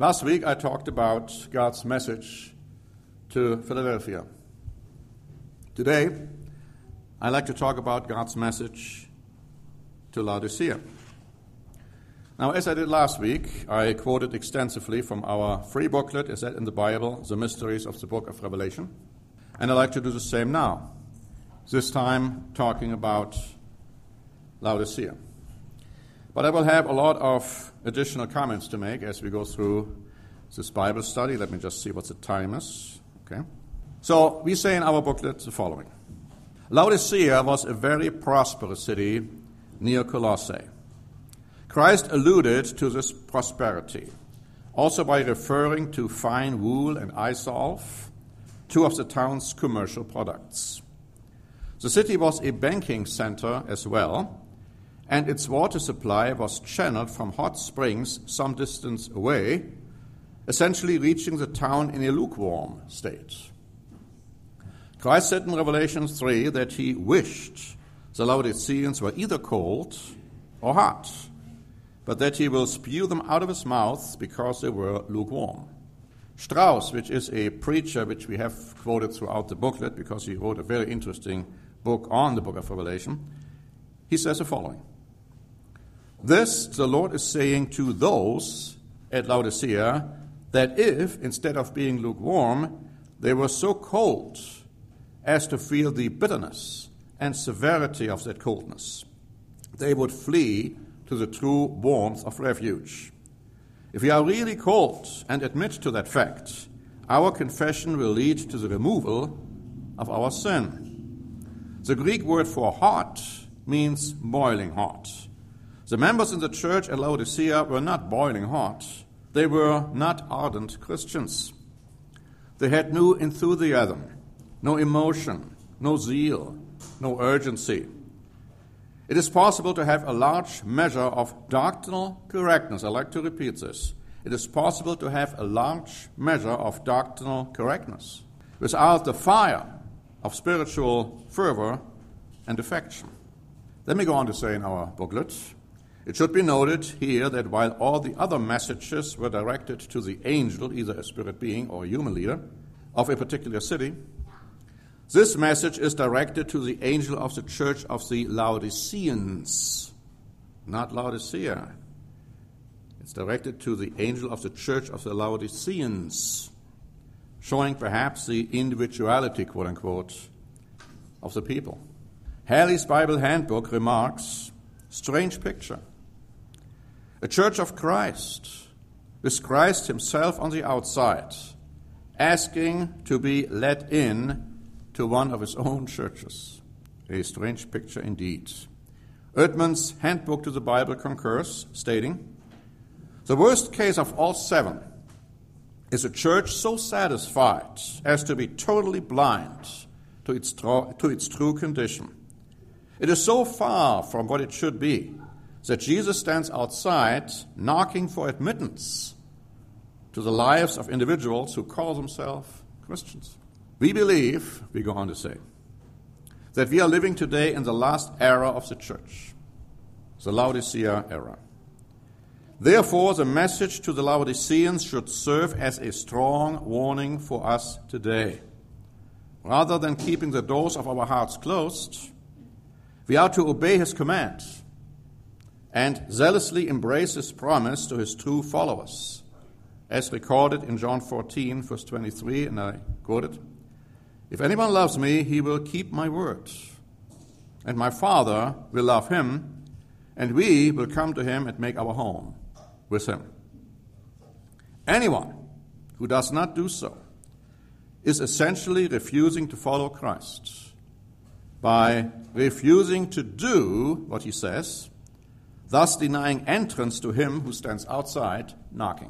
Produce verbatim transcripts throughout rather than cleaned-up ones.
Last week I talked about God's message to Philadelphia. Today I'd like to talk about God's message to Laodicea. Now, as I did last week, I quoted extensively from our free booklet, Is That in the Bible? The Mysteries of the Book of Revelation. And I'd like to do the same now, this time talking about Laodicea. But I will have a lot of additional comments to make as we go through this Bible study. Let me just see what the time is. Okay. So we say in our booklet the following. Laodicea was a very prosperous city near Colossae. Christ alluded to this prosperity, also by referring to fine wool and eye salve, two of the town's commercial products. The city was a banking center as well, and its water supply was channeled from hot springs some distance away, essentially reaching the town in a lukewarm state. Christ said in Revelation three that he wished the Laodiceans were either cold or hot, but that he will spew them out of his mouth because they were lukewarm. Strauss, which is a preacher which we have quoted throughout the booklet because he wrote a very interesting book on the book of Revelation, he says the following. This the Lord is saying to those at Laodicea that if, instead of being lukewarm, they were so cold as to feel the bitterness and severity of that coldness, they would flee to the true warmth of refuge. If we are really cold and admit to that fact, our confession will lead to the removal of our sin. The Greek word for hot means boiling hot. The members in the church at Laodicea were not boiling hot. They were not ardent Christians. They had no enthusiasm, no emotion, no zeal, no urgency. It is possible to have a large measure of doctrinal correctness. I like to repeat this. It is possible to have a large measure of doctrinal correctness without the fire of spiritual fervor and affection. Let me go on to say in our booklet, it should be noted here that while all the other messages were directed to the angel, either a spirit being or a human leader, of a particular city, this message is directed to the angel of the church of the Laodiceans, not Laodicea. It's directed to the angel of the church of the Laodiceans, showing perhaps the individuality, quote-unquote, of the people. Halley's Bible Handbook remarks, strange picture. A church of Christ, with Christ himself on the outside, asking to be let in to one of his own churches. A strange picture indeed. Erdmann's Handbook to the Bible concurs, stating, the worst case of all seven is a church so satisfied as to be totally blind to its, tro- to its true condition. It is so far from what it should be that Jesus stands outside knocking for admittance to the lives of individuals who call themselves Christians. We believe, we go on to say, that we are living today in the last era of the church, the Laodicea era. Therefore, the message to the Laodiceans should serve as a strong warning for us today. Rather than keeping the doors of our hearts closed, we are to obey his command and zealously embrace his promise to his true followers, as recorded in John fourteen, verse twenty-three, and I quote it, if anyone loves me, he will keep my word, and my Father will love him, and we will come to him and make our home with him. Anyone who does not do so is essentially refusing to follow Christ by refusing to do what he says, thus denying entrance to him who stands outside knocking.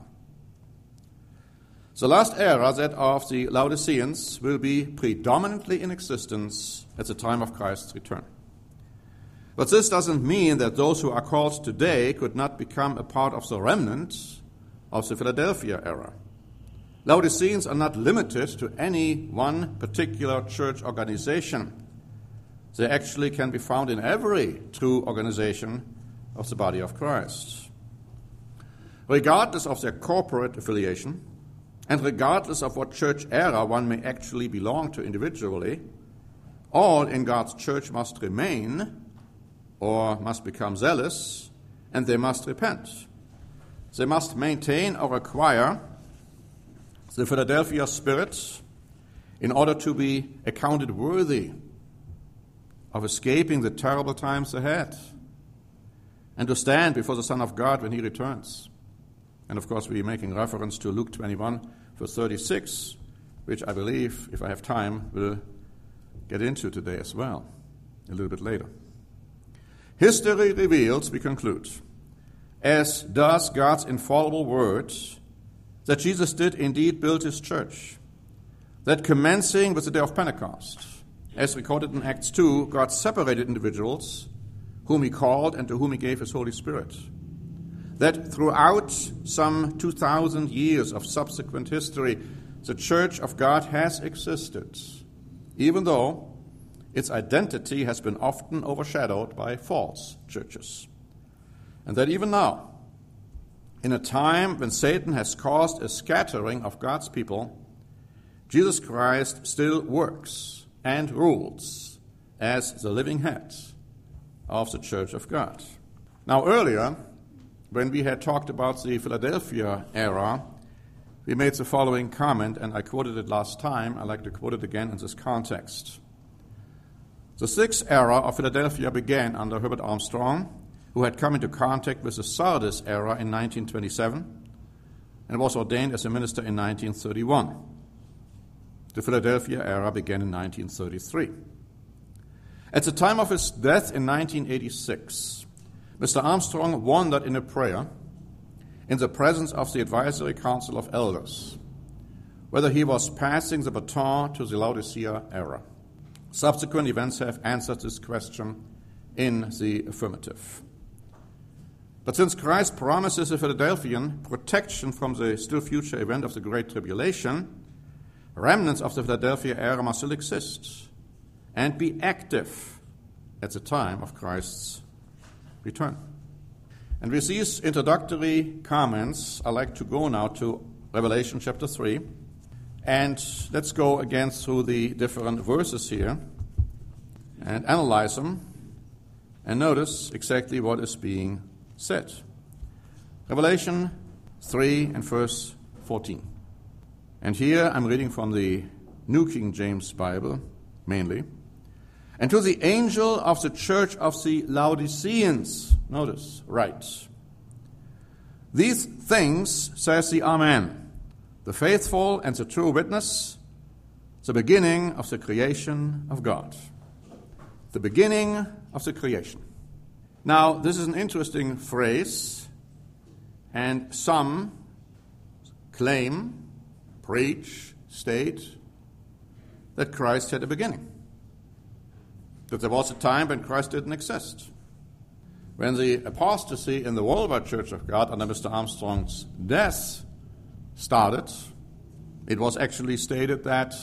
The last era, that of the Laodiceans, will be predominantly in existence at the time of Christ's return. But this doesn't mean that those who are called today could not become a part of the remnant of the Philadelphia era. Laodiceans are not limited to any one particular church organization. They actually can be found in every true organization of the body of Christ. regardless of their corporate affiliation, and regardless of what church era one may actually belong to individually, all in God's church must remain or must become zealous, and they must repent. They must maintain or acquire the Philadelphia spirit in order to be accounted worthy of escaping the terrible times ahead and to stand before the Son of God when he returns. And of course, we're making reference to Luke twenty-one, verse thirty-six, which I believe, if I have time, we'll get into today as well, a little bit later. History reveals, we conclude, as does God's infallible word, that Jesus did indeed build his church, that commencing with the day of Pentecost, as recorded in Acts two, God separated individuals whom he called and to whom he gave his Holy Spirit. That throughout some two thousand years of subsequent history, the Church of God has existed, even though its identity has been often overshadowed by false churches. And that even now, in a time when Satan has caused a scattering of God's people, Jesus Christ still works and rules as the living head of the Church of God. Now, earlier, when we had talked about the Philadelphia era, we made the following comment, and I quoted it last time. I'd like to quote it again in this context. The sixth era of Philadelphia began under Herbert Armstrong, who had come into contact with the Sardis era in nineteen twenty-seven and was ordained as a minister in nineteen thirty-one. The Philadelphia era began in nineteen thirty-three. At the time of his death in nineteen eighty-six, Mister Armstrong wondered in a prayer in the presence of the Advisory Council of Elders whether he was passing the baton to the Laodicea era. Subsequent events have answered this question in the affirmative. But since Christ promises the Philadelphian protection from the still future event of the Great Tribulation, remnants of the Philadelphia era must still exist and be active at the time of Christ's return. And with these introductory comments, I'd like to go now to Revelation chapter three. And let's go again through the different verses here and analyze them and notice exactly what is being said. Revelation three and verse fourteen. And here I'm reading from the New King James Bible, mainly. And to the angel of the church of the Laodiceans, notice, write, these things says the Amen, the faithful and the true witness, the beginning of the creation of God. The beginning of the creation. Now, this is an interesting phrase, and some claim, preach, state that Christ had a beginning. That there was a time when Christ didn't exist. When the apostasy in the worldwide Church of God under Mister Armstrong's death started, it was actually stated that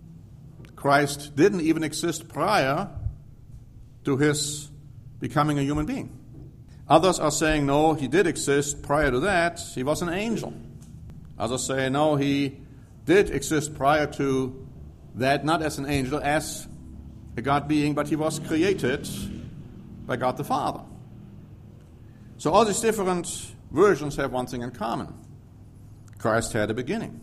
Christ didn't even exist prior to his becoming a human being. Others are saying, no, he did exist prior to that. He was an angel. Others say, no, he did exist prior to that, not as an angel, as a God being, but he was created by God the Father. So all these different versions have one thing in common. Christ had a beginning.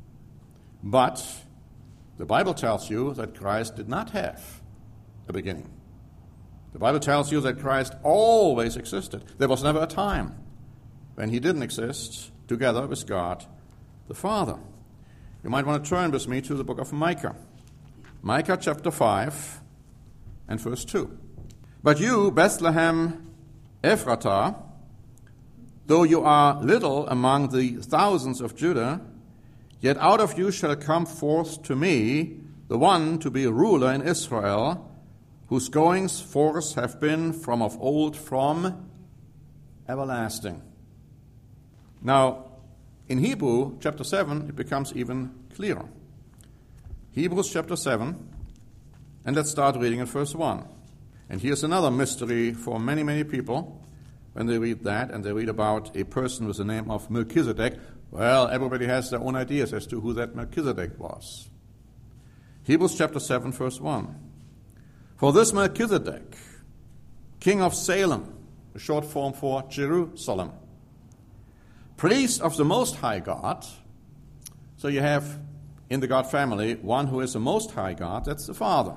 But the Bible tells you that Christ did not have a beginning. The Bible tells you that Christ always existed. There was never a time when he didn't exist together with God the Father. You might want to turn with me to the book of Micah. Micah chapter five and verse two. But you, Bethlehem Ephratah, though you are little among the thousands of Judah, yet out of you shall come forth to me the one to be a ruler in Israel, whose goings forth have been from of old, from everlasting. Now, in Hebrew chapter seven, it becomes even clearer. Hebrews chapter seven, and let's start reading in verse one. And here's another mystery for many, many people, when they read that and they read about a person with the name of Melchizedek, well, everybody has their own ideas as to who that Melchizedek was. Hebrews chapter seven, verse one. For this Melchizedek, king of Salem, a short form for Jerusalem, priest of the Most High God. So you have in the God family one who is the Most High God, that's the Father.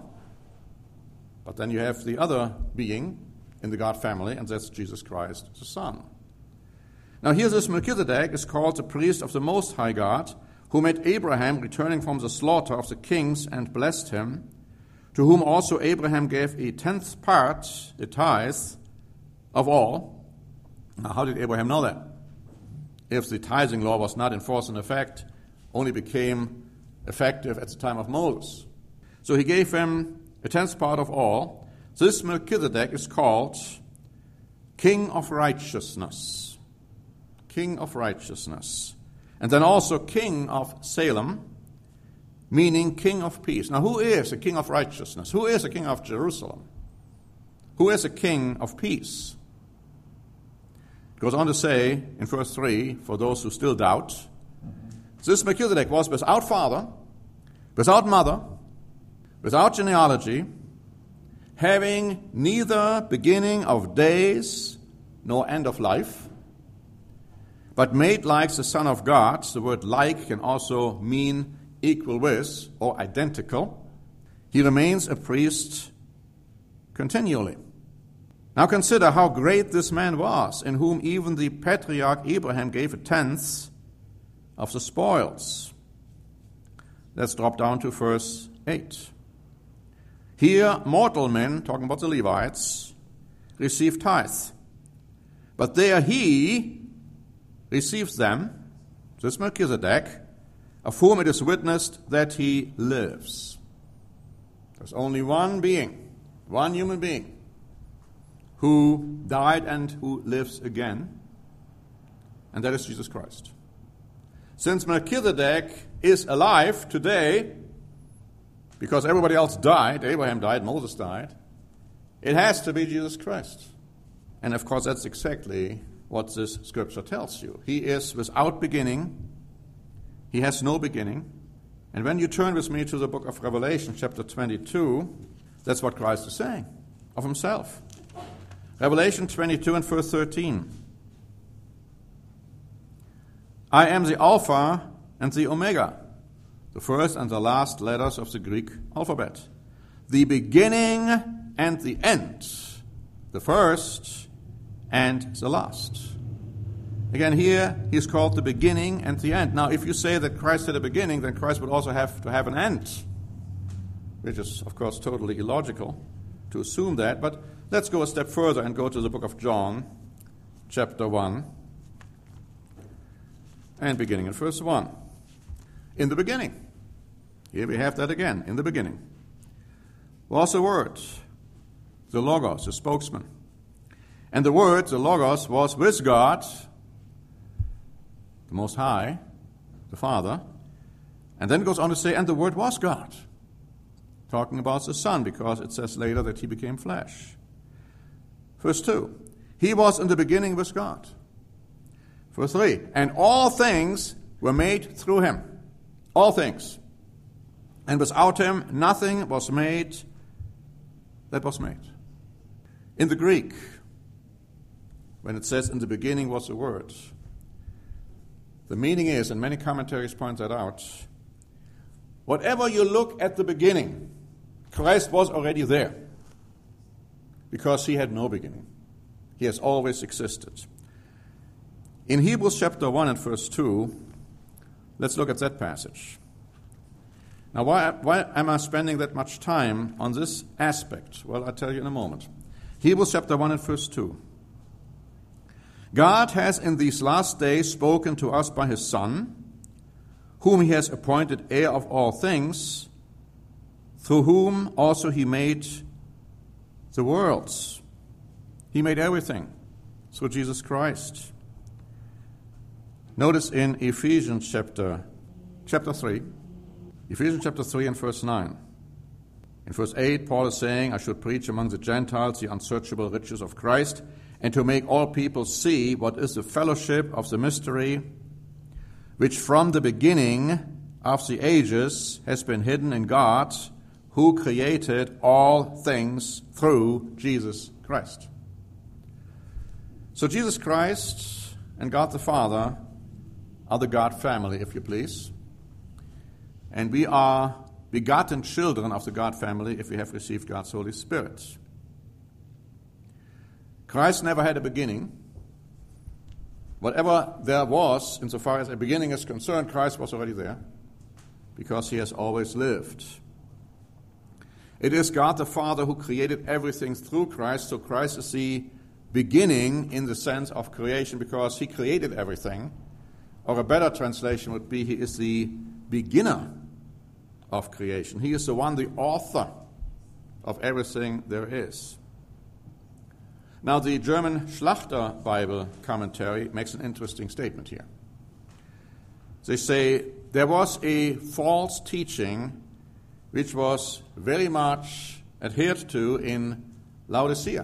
But then you have the other being in the God family, and that's Jesus Christ, the Son. Now here this Melchizedek is called the priest of the Most High God, who met Abraham returning from the slaughter of the kings and blessed him, to whom also Abraham gave a tenth part, a tithe, of all. Now how did Abraham know that? If the tithing law was not in force and effect, only became effective at the time of Moses. So he gave him a tenth part of all. This Melchizedek is called King of Righteousness. King of Righteousness. And then also King of Salem, meaning King of Peace. Now who is a King of Righteousness? Who is a King of Jerusalem? Who is a King of Peace? It goes on to say in verse three, for those who still doubt, this Melchizedek was without father, without mother, without genealogy, having neither beginning of days nor end of life, but made like the Son of God. The word like can also mean equal with or identical. He remains a priest continually. Now consider how great this man was, in whom even the patriarch Abraham gave a tenth of the spoils. Let's drop down to verse eight. Here mortal men, talking about the Levites, receive tithes. But there he receives them, this Melchizedek, of whom it is witnessed that he lives. There's only one being, one human being, who died and who lives again, and that is Jesus Christ. Since Melchizedek is alive today, because everybody else died, Abraham died, Moses died, it has to be Jesus Christ. And of course that's exactly what this scripture tells you. He is without beginning. He has no beginning. And when you turn with me to the book of Revelation, chapter twenty-two, that's what Christ is saying of himself. Revelation twenty-two and verse thirteen. I am the Alpha and the Omega, the first and the last letters of the Greek alphabet, the beginning and the end, the first and the last. Again, here he is called the beginning and the end. Now, if you say that Christ had a beginning, then Christ would also have to have an end, which is, of course, totally illogical to assume that. But let's go a step further and go to the book of John, chapter one, and beginning in verse one. In the beginning. Here we have that again, in the beginning. Was the Word, the Logos, the spokesman. And the Word, the Logos, was with God, the Most High, the Father. And then it goes on to say, and the Word was God. Talking about the Son, because it says later that he became flesh. Verse two, he was in the beginning with God. Verse three, and all things were made through him. All things. And without him, nothing was made that was made. In the Greek, when it says in the beginning was the Word, the meaning is, and many commentaries point that out, whatever you look at the beginning, Christ was already there, because he had no beginning. He has always existed. In Hebrews chapter one and verse two, let's look at that passage. Now, why, why am I spending that much time on this aspect? Well, I'll tell you in a moment. Hebrews chapter one and verse two. God has in these last days spoken to us by his Son, whom he has appointed heir of all things, through whom also he made the worlds. He made everything through Jesus Christ. Notice in Ephesians chapter, chapter three, Ephesians chapter three and verse nine. In verse eight, Paul is saying, I should preach among the Gentiles the unsearchable riches of Christ and to make all people see what is the fellowship of the mystery, which from the beginning of the ages has been hidden in God, who created all things through Jesus Christ. So Jesus Christ and God the Father are the God family, if you please. And we are begotten children of the God family if we have received God's Holy Spirit. Christ never had a beginning. Whatever there was, insofar as a beginning is concerned, Christ was already there, because he has always lived. It is God the Father who created everything through Christ, so Christ is the beginning in the sense of creation, because he created everything. Or a better translation would be, he is the beginner of creation. He is the one, the author of everything there is. Now, the German Schlachter Bible commentary makes an interesting statement here. They say, there was a false teaching which was very much adhered to in Laodicea,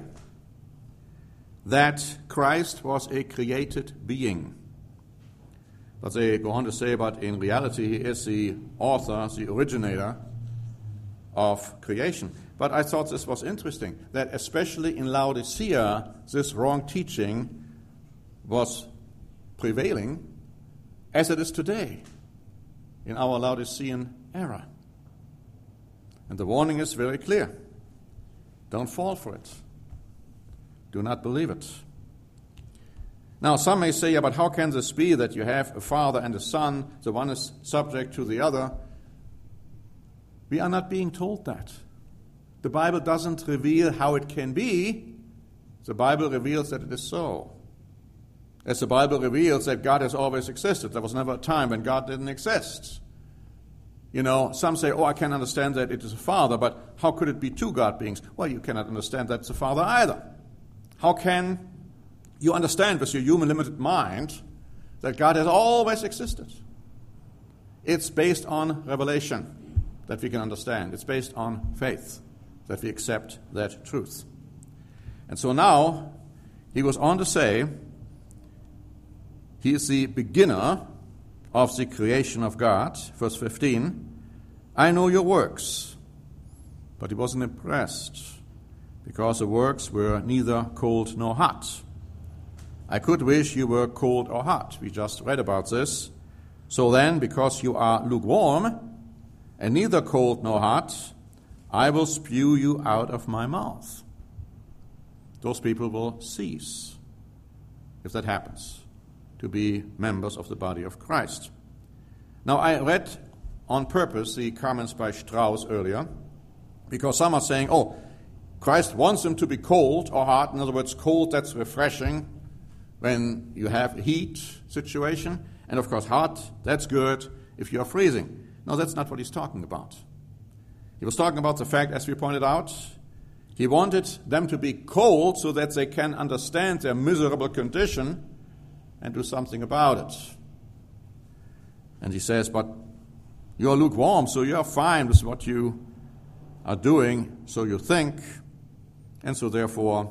that Christ was a created being. But they go on to say, but in reality, he is the author, the originator of creation. But I thought this was interesting, that especially in Laodicea, this wrong teaching was prevailing, as it is today in our Laodicean era. And the warning is very clear. Don't fall for it. Do not believe it. Now, some may say, yeah, but how can this be that you have a father and a son, the one is subject to the other? We are not being told that. The Bible doesn't reveal how it can be. The Bible reveals that it is so. As the Bible reveals that God has always existed. There was never a time when God didn't exist. You know, some say, oh, I can understand that it is a father, but how could it be two God beings? Well, you cannot understand that it's a father either. How can you understand with your human limited mind that God has always existed? It's based on revelation that we can understand. It's based on faith that we accept that truth. And so now, he goes on to say, he is the beginner of the creation of God. Verse fifteen, I know your works. But he wasn't impressed, because the works were neither cold nor hot. I could wish you were cold or hot. We just read about this. So then, because you are lukewarm, and neither cold nor hot, I will spew you out of my mouth. Those people will cease, if that happens, to be members of the body of Christ. Now, I read on purpose the comments by Strauss earlier, because some are saying, oh, Christ wants them to be cold or hot. In other words, cold, that's refreshing when you have a heat situation. And of course, hot, that's good if you are freezing. No, that's not what he's talking about. He was talking about the fact, as we pointed out, he wanted them to be cold so that they can understand their miserable condition and do something about it. And he says, but you're lukewarm, so you're fine with what you are doing, so you think, and so therefore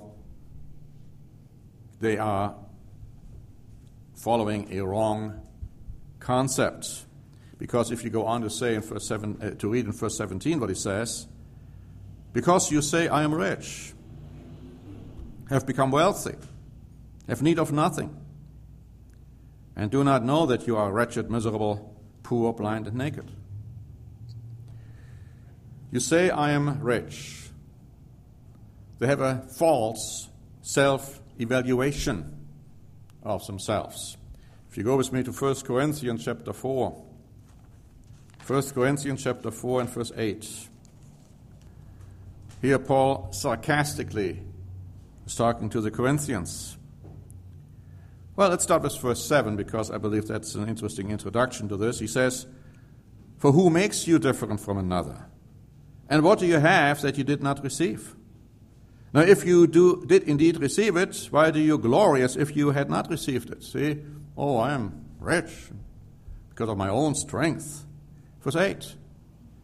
they are following a wrong concept. Because if you go on to say in verse seven, uh, to read in verse seventeen what he says, because you say, I am rich, have become wealthy, have need of nothing, and do not know that you are wretched, miserable, poor, blind, and naked. You say, I am rich. They have a false self-evaluation of themselves. If you go with me to First Corinthians chapter four, First Corinthians chapter four and verse eight. Here Paul sarcastically is talking to the Corinthians. Well, let's start with verse seven, because I believe that's an interesting introduction to this. He says, for who makes you different from another? And what do you have that you did not receive? Now, if you do did indeed receive it, why do you glory as if you had not received it? See, oh, I am rich because of my own strength. Verse eight,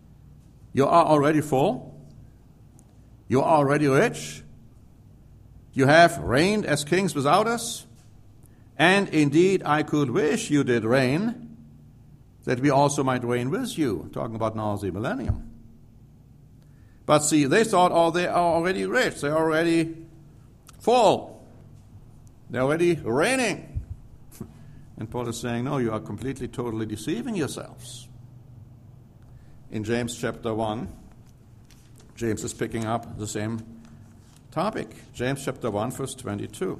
you are already full, you are already rich, You have reigned as kings without us, and indeed I could wish you did reign, that we also might reign with you. Talking about now the millennium. But see, they thought, oh, they are already rich, they're already full, they're already reigning. And Paul is saying, no, you are completely, totally deceiving yourselves. In James chapter one, James is picking up the same topic. James chapter one, verse twenty-two.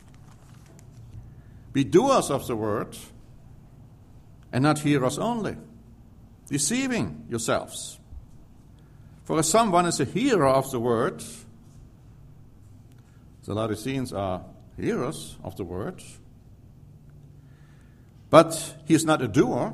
Be doers of the word, and not hearers only, deceiving yourselves. For if someone is a hearer of the word, the Laodiceans are hearers of the word, but he is not a doer,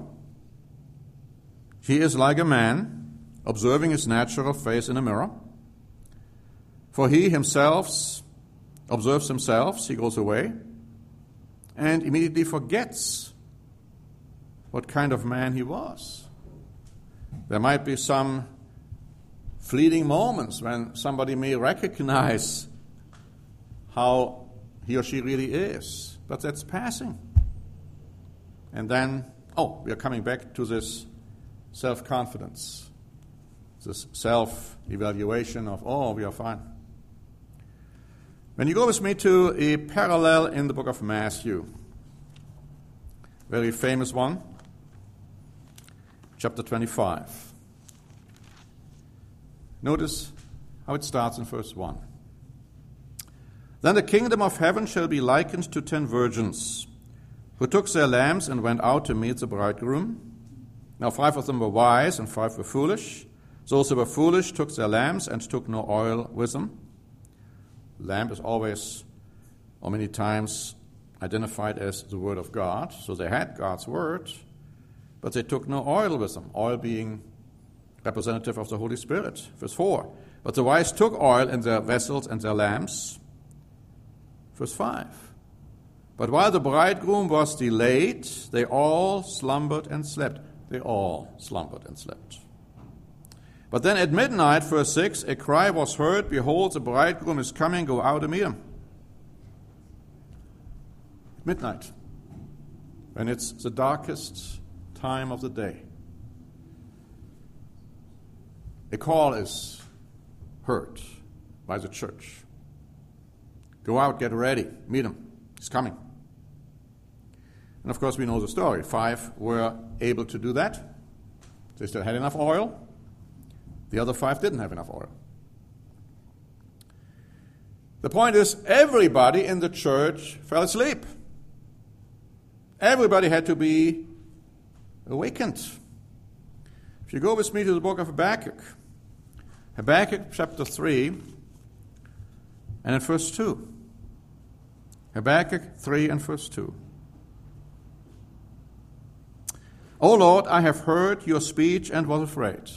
he is like a man observing his natural face in a mirror. For he himself observes himself, he goes away, and immediately forgets what kind of man he was. There might be some fleeting moments when somebody may recognize how he or she really is, but that's passing. And then, oh, we are coming back to this self-confidence, this self-evaluation of, oh, we are fine. When you go with me to a parallel in the book of Matthew, very famous one, chapter twenty-five. Notice how it starts in verse one. Then the kingdom of heaven shall be likened to ten virgins, who took their lamps and went out to meet the bridegroom. Now five of them were wise and five were foolish. Those who were foolish took their lamps and took no oil with them. Lamp is always, or many times, identified as the word of God. So they had God's word, but they took no oil with them, oil being representative of the Holy Spirit. Verse four. But the wise took oil in their vessels and their lamps. Verse five. But while the bridegroom was delayed, they all slumbered and slept. They all slumbered and slept. But then at midnight, verse six, a cry was heard, behold, the bridegroom is coming, go out and meet him. Midnight, when it's the darkest time of the day. A call is heard by the church. Go out, get ready, meet him, he's coming. And of course we know the story. Five were able to do that. They still had enough oil. The other five didn't have enough oil. The point is, everybody in the church fell asleep. Everybody had to be awakened. If you go with me to the book of Habakkuk, Habakkuk chapter three, and in verse two. Habakkuk three and verse two. O Lord, I have heard your speech and was afraid.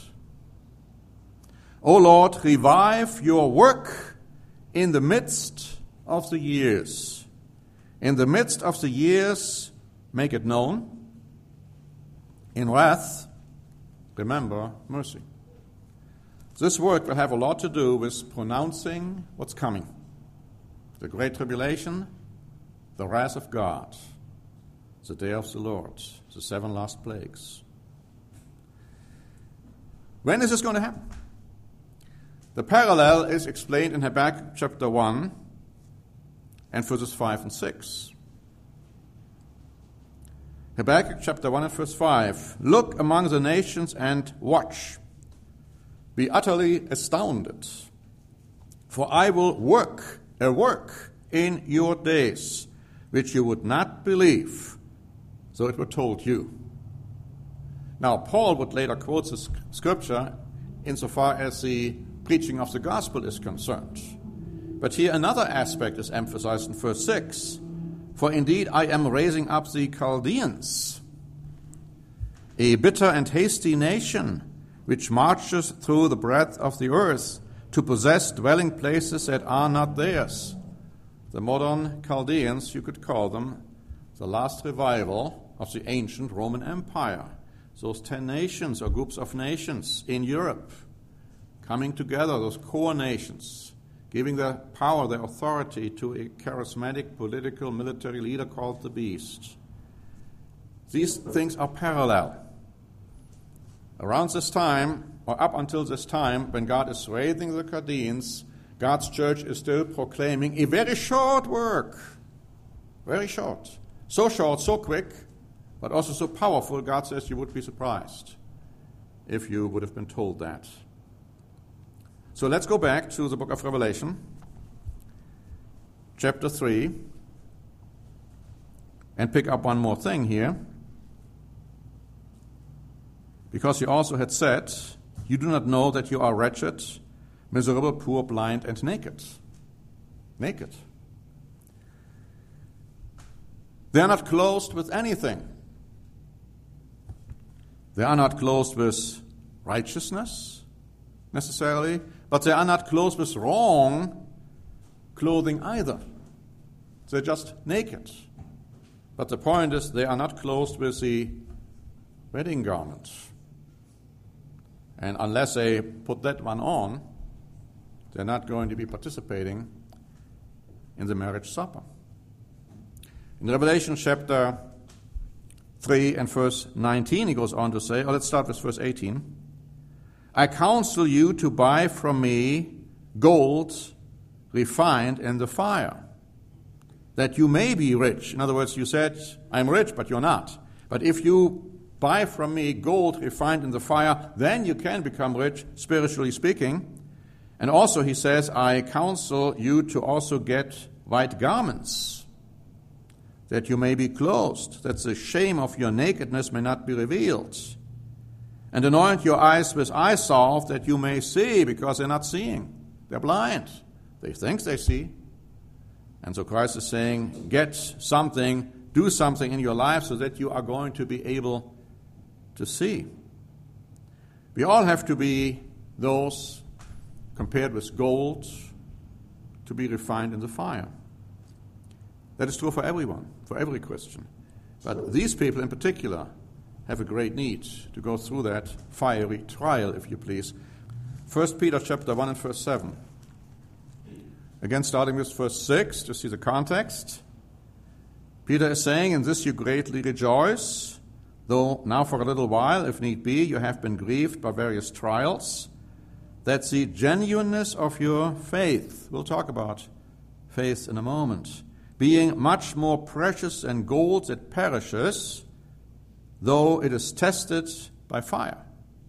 O Lord, revive your work in the midst of the years. In the midst of the years, make it known. In wrath, remember mercy. This work will have a lot to do with pronouncing what's coming. The great tribulation, the wrath of God, the day of the Lord, the seven last plagues. When is this going to happen? The parallel is explained in Habakkuk chapter one and verses five and six. Habakkuk chapter one and verse five. Look among the nations and watch. Be utterly astounded. For I will work a work in your days, which you would not believe, though it were told you. Now, Paul would later quote this scripture insofar as the preaching of the gospel is concerned. But here another aspect is emphasized in verse six. For indeed I am raising up the Chaldeans, a bitter and hasty nation, which marches through the breadth of the earth to possess dwelling places that are not theirs. The modern Chaldeans, you could call them the last revival of the ancient Roman Empire. Those ten nations or groups of nations in Europe coming together, those core nations, giving the power, the authority to a charismatic political military leader called the Beast. These things are parallel. Around this time, or up until this time, when God is raising the Chaldeans, God's church is still proclaiming a very short work. Very short. So short, so quick, but also so powerful, God says you would be surprised if you would have been told that. So let's go back to the book of Revelation, chapter three, and pick up one more thing here. Because he also had said, you do not know that you are wretched, miserable, poor, blind, and naked. Naked. They are not clothed with anything. They are not clothed with righteousness, necessarily, but they are not clothed with wrong clothing either. They're just naked. But the point is, they are not clothed with the wedding garment. And unless they put that one on, they're not going to be participating in the marriage supper. In Revelation chapter three and verse nineteen, he goes on to say, oh, let's start with verse eighteen. I counsel you to buy from me gold refined in the fire, that you may be rich. In other words, you said, I'm rich, but you're not. But if you buy from me gold refined in the fire, then you can become rich, spiritually speaking. And also he says, I counsel you to also get white garments, that you may be clothed, that the shame of your nakedness may not be revealed. And anoint your eyes with eye salve, that you may see, because they're not seeing. They're blind. They think they see. And so Christ is saying, get something, do something in your life so that you are going to be able to see. We all have to be those compared with gold to be refined in the fire. That is true for everyone, for every Christian. But these people in particular have a great need to go through that fiery trial, if you please. First Peter chapter one and verse seven. Again, starting with verse six, to see the context. Peter is saying, in this you greatly rejoice, though now for a little while, if need be, you have been grieved by various trials, that the genuineness of your faith, we'll talk about faith in a moment, being much more precious than gold that perishes, though it is tested by fire.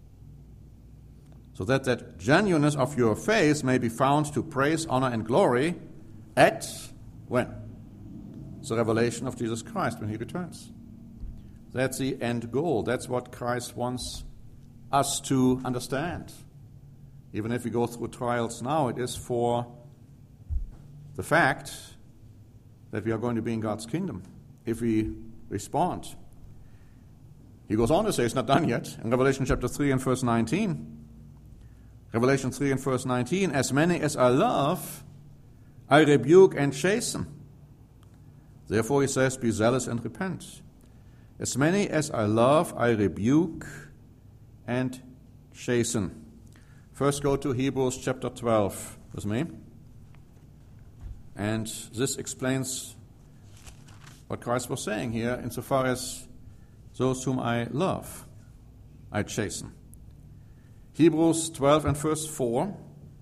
So that that genuineness of your faith may be found to praise, honor, and glory at when? The revelation of Jesus Christ when he returns. That's the end goal. That's what Christ wants us to understand. Even if we go through trials now, it is for the fact that we are going to be in God's kingdom if we respond. He goes on to say, it's not done yet, in Revelation chapter three and verse nineteen. Revelation three and verse nineteen, as many as I love, I rebuke and chasten. Therefore he says, be zealous and repent. As many as I love, I rebuke and chasten. First go to Hebrews chapter twelve with me. And this explains what Christ was saying here insofar as those whom I love, I chasten. Hebrews twelve and verse four.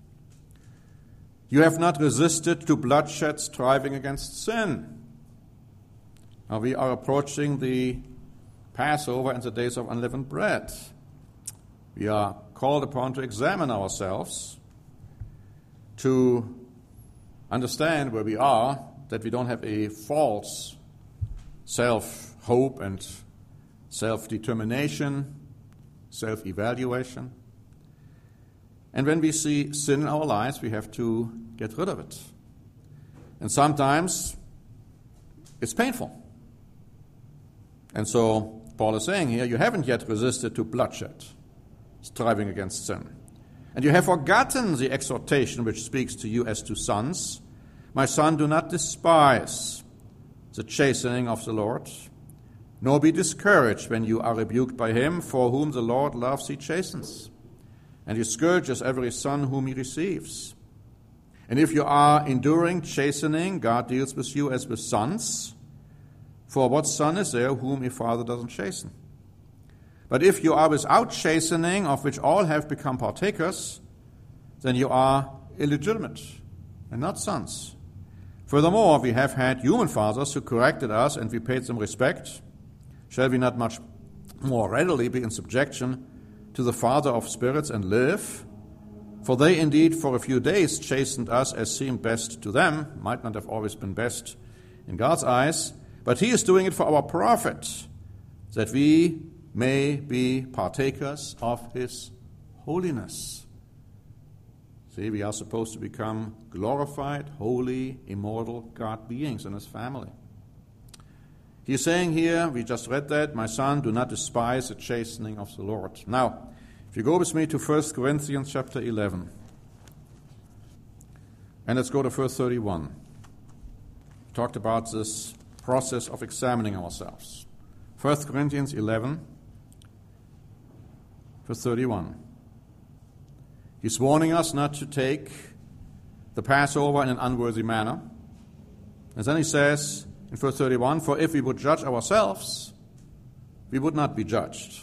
You have not resisted to bloodshed, striving against sin. Now we are approaching the Passover and the days of unleavened bread. We are called upon to examine ourselves, to understand where we are, that we don't have a false self-hope and self-determination, self-evaluation. And when we see sin in our lives, we have to get rid of it. And sometimes it's painful. And so Paul is saying here, you haven't yet resisted to bloodshed, striving against sin. And you have forgotten the exhortation which speaks to you as to sons. My son, do not despise the chastening of the Lord, nor be discouraged when you are rebuked by him, for whom the Lord loves he chastens, and he scourges every son whom he receives. And if you are enduring chastening, God deals with you as with sons. For what son is there whom a father doesn't chasten? But if you are without chastening, of which all have become partakers, then you are illegitimate and not sons. Furthermore, we have had human fathers who corrected us, and we paid them respect. Shall we not much more readily be in subjection to the Father of spirits and live? For they indeed for a few days chastened us as seemed best to them, might not have always been best in God's eyes, but he is doing it for our profit, that we may be partakers of his holiness. See, we are supposed to become glorified, holy, immortal God beings in his family. He's saying here, we just read that, my son, do not despise the chastening of the Lord. Now, if you go with me to First Corinthians chapter eleven, and let's go to verse thirty-one. We talked about this process of examining ourselves. First Corinthians eleven, verse thirty-one. He's warning us not to take the Passover in an unworthy manner. And then he says in verse thirty-one, for if we would judge ourselves, we would not be judged.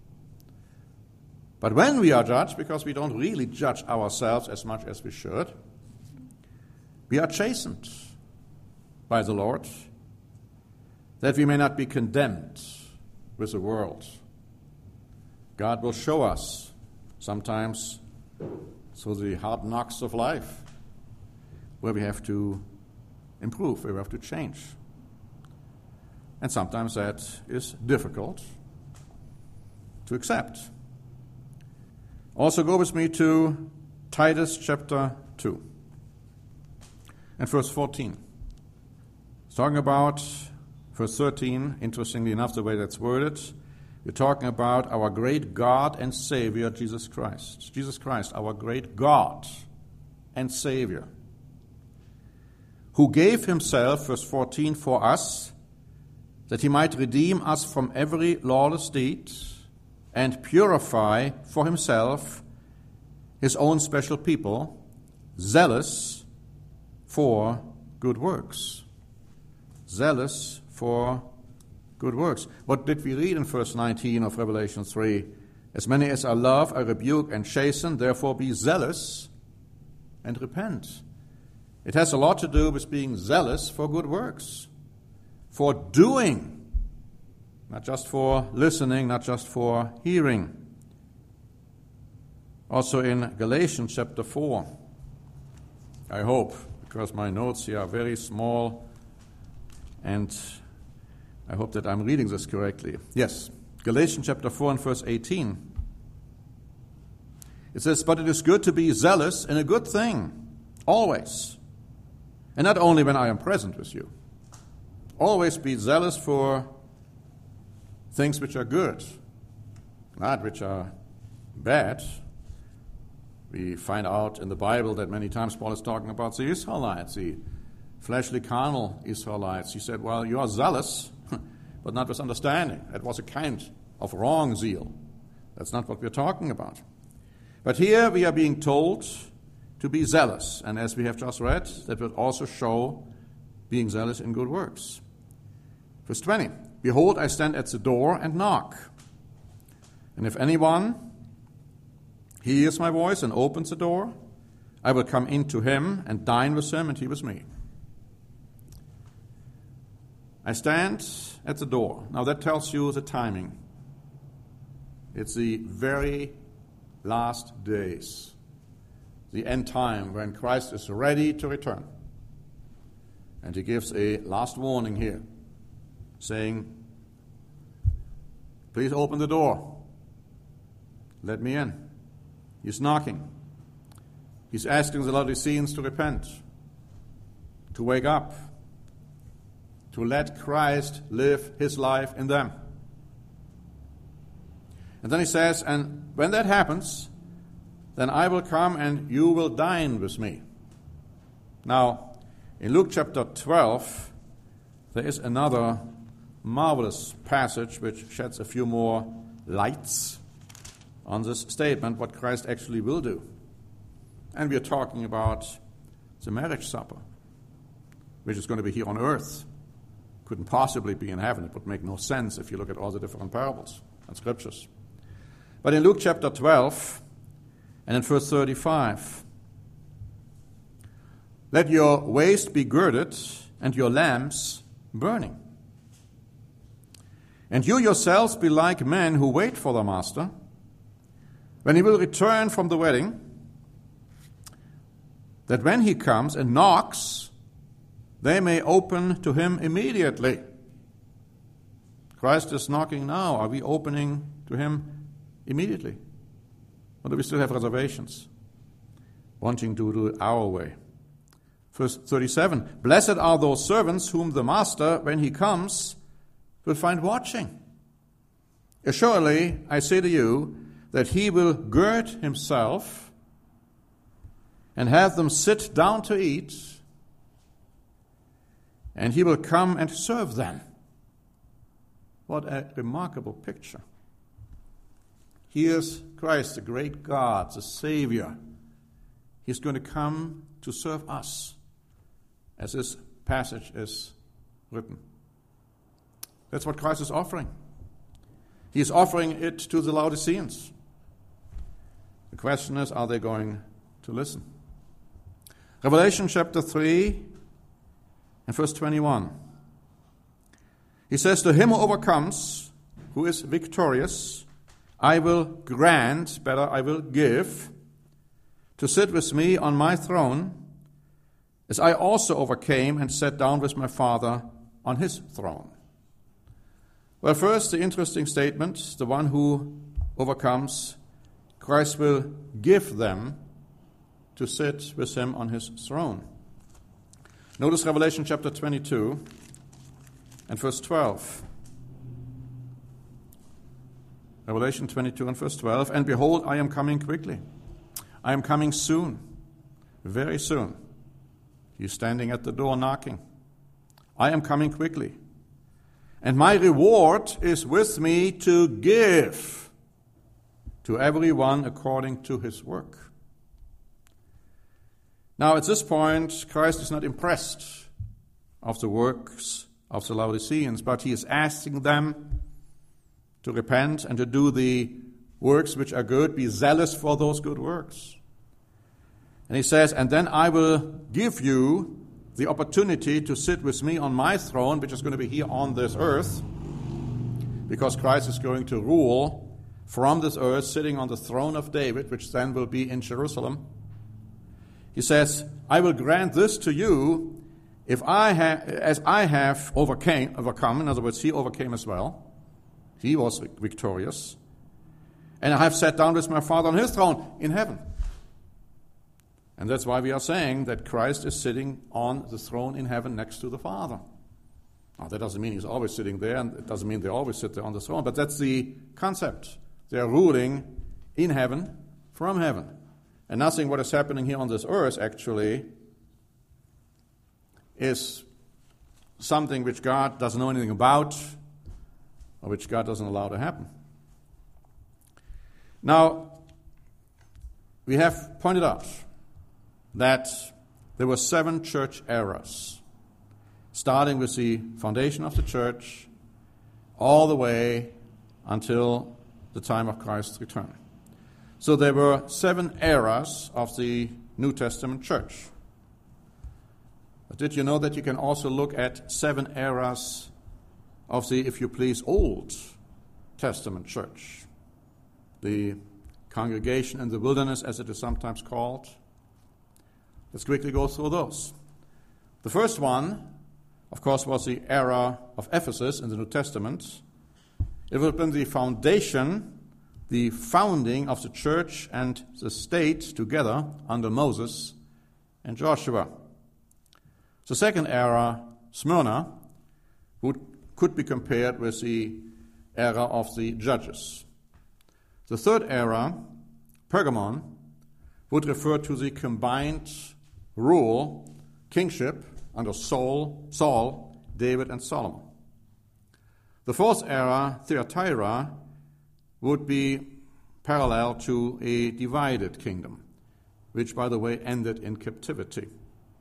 But when we are judged, because we don't really judge ourselves as much as we should, we are chastened by the Lord, that we may not be condemned with the world. God will show us sometimes through the hard knocks of life where we have to improve, where we have to change. And sometimes that is difficult to accept. Also go with me to Titus chapter two and verse fourteen. It's talking about verse thirteen, interestingly enough, the way that's worded. We're talking about our great God and Savior, Jesus Christ. Jesus Christ, our great God and Savior, who gave himself, verse fourteen, for us, that he might redeem us from every lawless deed and purify for himself his own special people, zealous for good works. Zealous for good works. What did we read in verse nineteen of Revelation three? As many as I love, I rebuke and chasten, therefore be zealous and repent. It has a lot to do with being zealous for good works, for doing, not just for listening, not just for hearing. Also in Galatians chapter four, I hope, because my notes here are very small, and I hope that I'm reading this correctly. Yes, Galatians chapter four and verse eighteen. It says, but it is good to be zealous in a good thing, always. And not only when I am present with you. Always be zealous for things which are good, not which are bad. We find out in the Bible that many times Paul is talking about the Israelites, the fleshly, carnal Israelites. He said, well, you are zealous, but not with understanding. That was a kind of wrong zeal. That's not what we're talking about. But here we are being told to be zealous. And as we have just read, that will also show being zealous in good works. Verse twenty, behold, I stand at the door and knock. And if anyone hears my voice and opens the door, I will come into him and dine with him and he with me. I stand at the door. Now that tells you the timing. It's the very last days, the end time when Christ is ready to return. And he gives a last warning here, saying, please open the door. Let me in. He's knocking. He's asking the Laodiceans to repent, to wake up, to let Christ live his life in them. And then he says, and when that happens, then I will come and you will dine with me. Now, in Luke chapter twelve, there is another marvelous passage which sheds a few more lights on this statement, what Christ actually will do. And we are talking about It's a marriage supper, which is going to be here on earth. Couldn't possibly be in heaven. It would make no sense if you look at all the different parables and scriptures. But in Luke chapter twelve and in verse thirty-five, let your waist be girded and your lamps burning. And you yourselves be like men who wait for the master, when he will return from the wedding, that when he comes and knocks, they may open to him immediately. Christ is knocking now. Are we opening to him immediately? Or do we still have reservations, wanting to do it our way? Verse thirty-seven, blessed are those servants whom the master, when he comes, will find watching. Assuredly, I say to you, that he will gird himself and have them sit down to eat, and he will come and serve them. What a remarkable picture. Here's Christ, the great God, the Savior. He's going to come to serve us, as this passage is written. That's what Christ is offering. He is offering it to the Laodiceans. The question is, are they going to listen? Revelation chapter three and verse twenty-one. He says, to him who overcomes, who is victorious, I will grant, better, I will give, to sit with me on my throne, as I also overcame and sat down with my Father on his throne. Well, first, the interesting statement, the one who overcomes, Christ will give them to sit with him on his throne. Notice Revelation chapter twenty-two and verse twelve. Revelation twenty-two and verse twelve, and behold, I am coming quickly. I am coming soon, very soon. He's standing at the door knocking. I am coming quickly. And my reward is with me to give to everyone according to his work. Now, at this point, Christ is not impressed of the works of the Laodiceans, but he is asking them to repent and to do the works which are good, be zealous for those good works. And he says, and then I will give you the opportunity to sit with me on my throne, which is going to be here on this earth, because Christ is going to rule from this earth, sitting on the throne of David, which then will be in Jerusalem. He says, I will grant this to you if I ha- as I have overcame, overcome. In other words, he overcame as well. He was victorious. And I have sat down with my Father on his throne in heaven. And that's why we are saying that Christ is sitting on the throne in heaven next to the Father. Now, that doesn't mean he's always sitting there, and it doesn't mean they always sit there on the throne, but that's the concept. They are ruling in heaven, from heaven. And nothing what is happening here on this earth, actually, is something which God doesn't know anything about, or which God doesn't allow to happen. Now, we have pointed out that there were seven church eras, starting with the foundation of the church all the way until the time of Christ's return. So there were seven eras of the New Testament church. But did you know that you can also look at seven eras of the, if you please, Old Testament church? The congregation in the wilderness, as it is sometimes called. Let's quickly go through those. The first one, of course, was the era of Ephesus in the New Testament. It would have been the foundation, the founding of the church and the state together under Moses and Joshua. The second era, Smyrna, would, could be compared with the era of the Judges. The third era, Pergamon, would refer to the combined rule, kingship, under Saul, Saul, David, and Solomon. The fourth era, Thyatira, would be parallel to a divided kingdom, which, by the way, ended in captivity.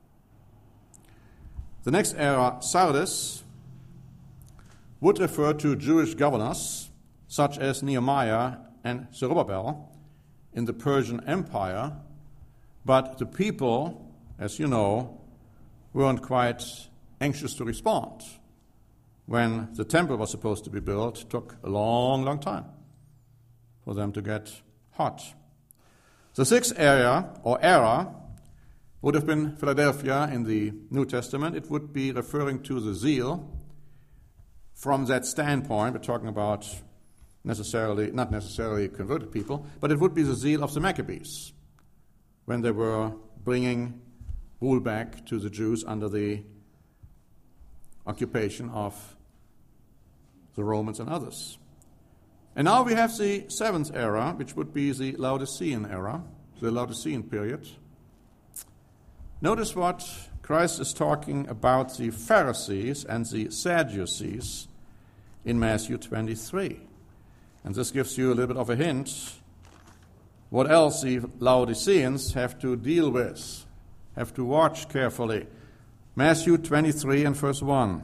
The next era, Sardis, would refer to Jewish governors such as Nehemiah and Zerubbabel in the Persian Empire, but the people, as you know, weren't quite anxious to respond. When the temple was supposed to be built, it took a long, long time for them to get hot. The sixth area, or era, would have been Philadelphia in the New Testament. It would be referring to the zeal. From that standpoint, we're talking about necessarily, not necessarily converted people, but it would be the zeal of the Maccabees when they were bringing rule back to the Jews under the occupation of the Romans and others. And now we have the seventh era, which would be the Laodicean era, the Laodicean period. Notice what Christ is talking about the Pharisees and the Sadducees in Matthew twenty-three. And this gives you a little bit of a hint what else the Laodiceans have to deal with, have to watch carefully. Matthew twenty-three and verse one.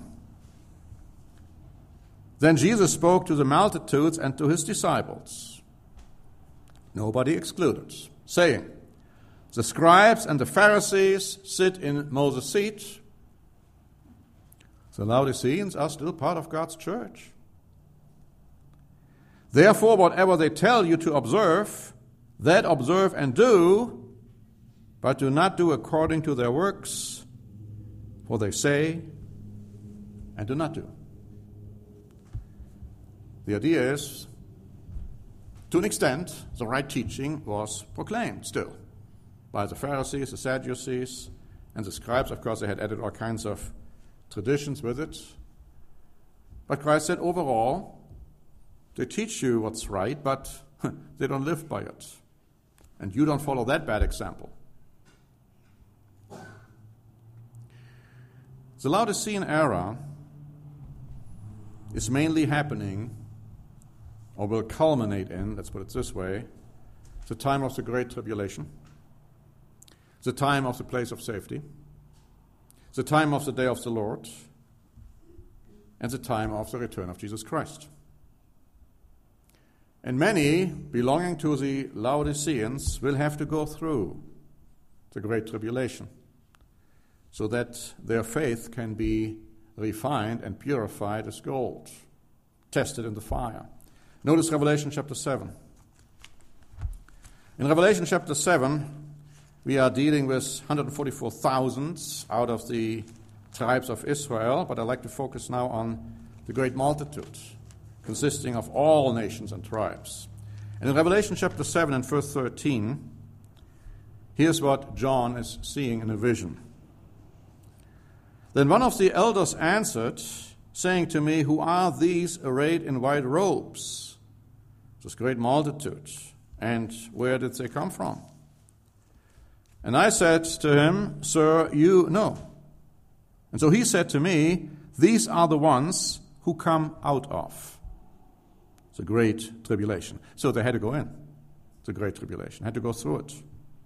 Then Jesus spoke to the multitudes and to his disciples, nobody excluded, saying, the scribes and the Pharisees sit in Moses' seat. The Laodiceans are still part of God's church. Therefore, whatever they tell you to observe, that observe and do, but do not do according to their works, for they say and do not do. The idea is, to an extent, the right teaching was proclaimed still by the Pharisees, the Sadducees, and the scribes. Of course, they had added all kinds of traditions with it. But Christ said, overall, they teach you what's right, but they don't live by it. And you don't follow that bad example. The Laodicean era is mainly happening, or will culminate in, let's put it this way, the time of the Great Tribulation, the time of the place of safety, the time of the day of the Lord, and the time of the return of Jesus Christ. And many belonging to the Laodiceans will have to go through the Great Tribulation so that their faith can be refined and purified as gold, tested in the fire. Notice Revelation chapter seven. In Revelation chapter seven, we are dealing with one hundred forty-four thousand out of the tribes of Israel, but I'd like to focus now on the great multitude, consisting of all nations and tribes. And in Revelation chapter seven and verse thirteen, here's what John is seeing in a vision. Then one of the elders answered, saying to me, who are these arrayed in white robes? This great multitude. And where did they come from? And I said to him, Sir, you know. And so he said to me, these are the ones who come out of the great tribulation. So they had to go in, the great tribulation, had to go through it,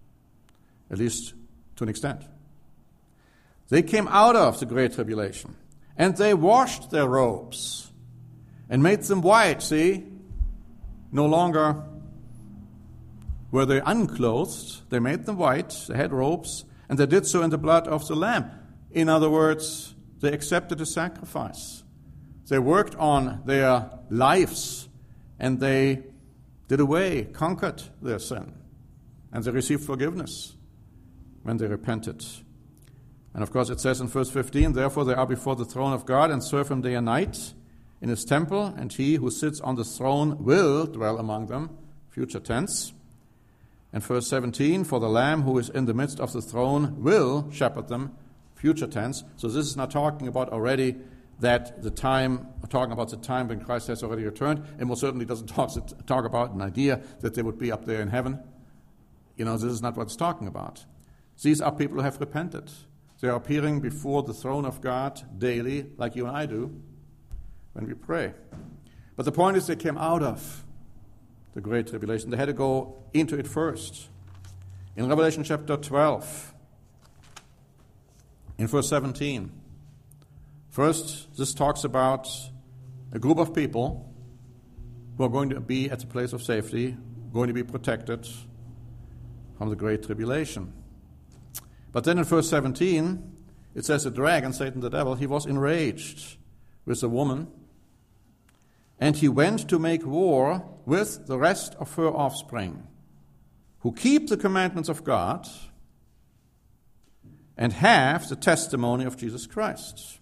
at least to an extent. They came out of the great tribulation, and they washed their robes and made them white, see? No longer were they unclothed, they made them white, they had robes, and they did so in the blood of the Lamb. In other words, they accepted the sacrifice. They worked on their lives, and they did away, conquered their sin, and they received forgiveness when they repented. And of course it says in verse fifteen, therefore they are before the throne of God and serve him day and night in his temple, and he who sits on the throne will dwell among them, future tense. And verse seventeen, for the Lamb who is in the midst of the throne will shepherd them, future tense. So this is not talking about already that the time, talking about the time when Christ has already returned, and most certainly doesn't talk, talk about an idea that they would be up there in heaven. You know, this is not what it's talking about. These are people who have repented. They are appearing before the throne of God daily, like you and I do, when we pray. But the point is they came out of the great tribulation. They had to go into it first. In Revelation chapter twelve, in verse seventeen, First, this talks about a group of people who are going to be at the place of safety, going to be protected from the great tribulation. But then in verse seventeen, it says the dragon, Satan the devil, he was enraged with the woman, and he went to make war with the rest of her offspring, who keep the commandments of God and have the testimony of Jesus Christ.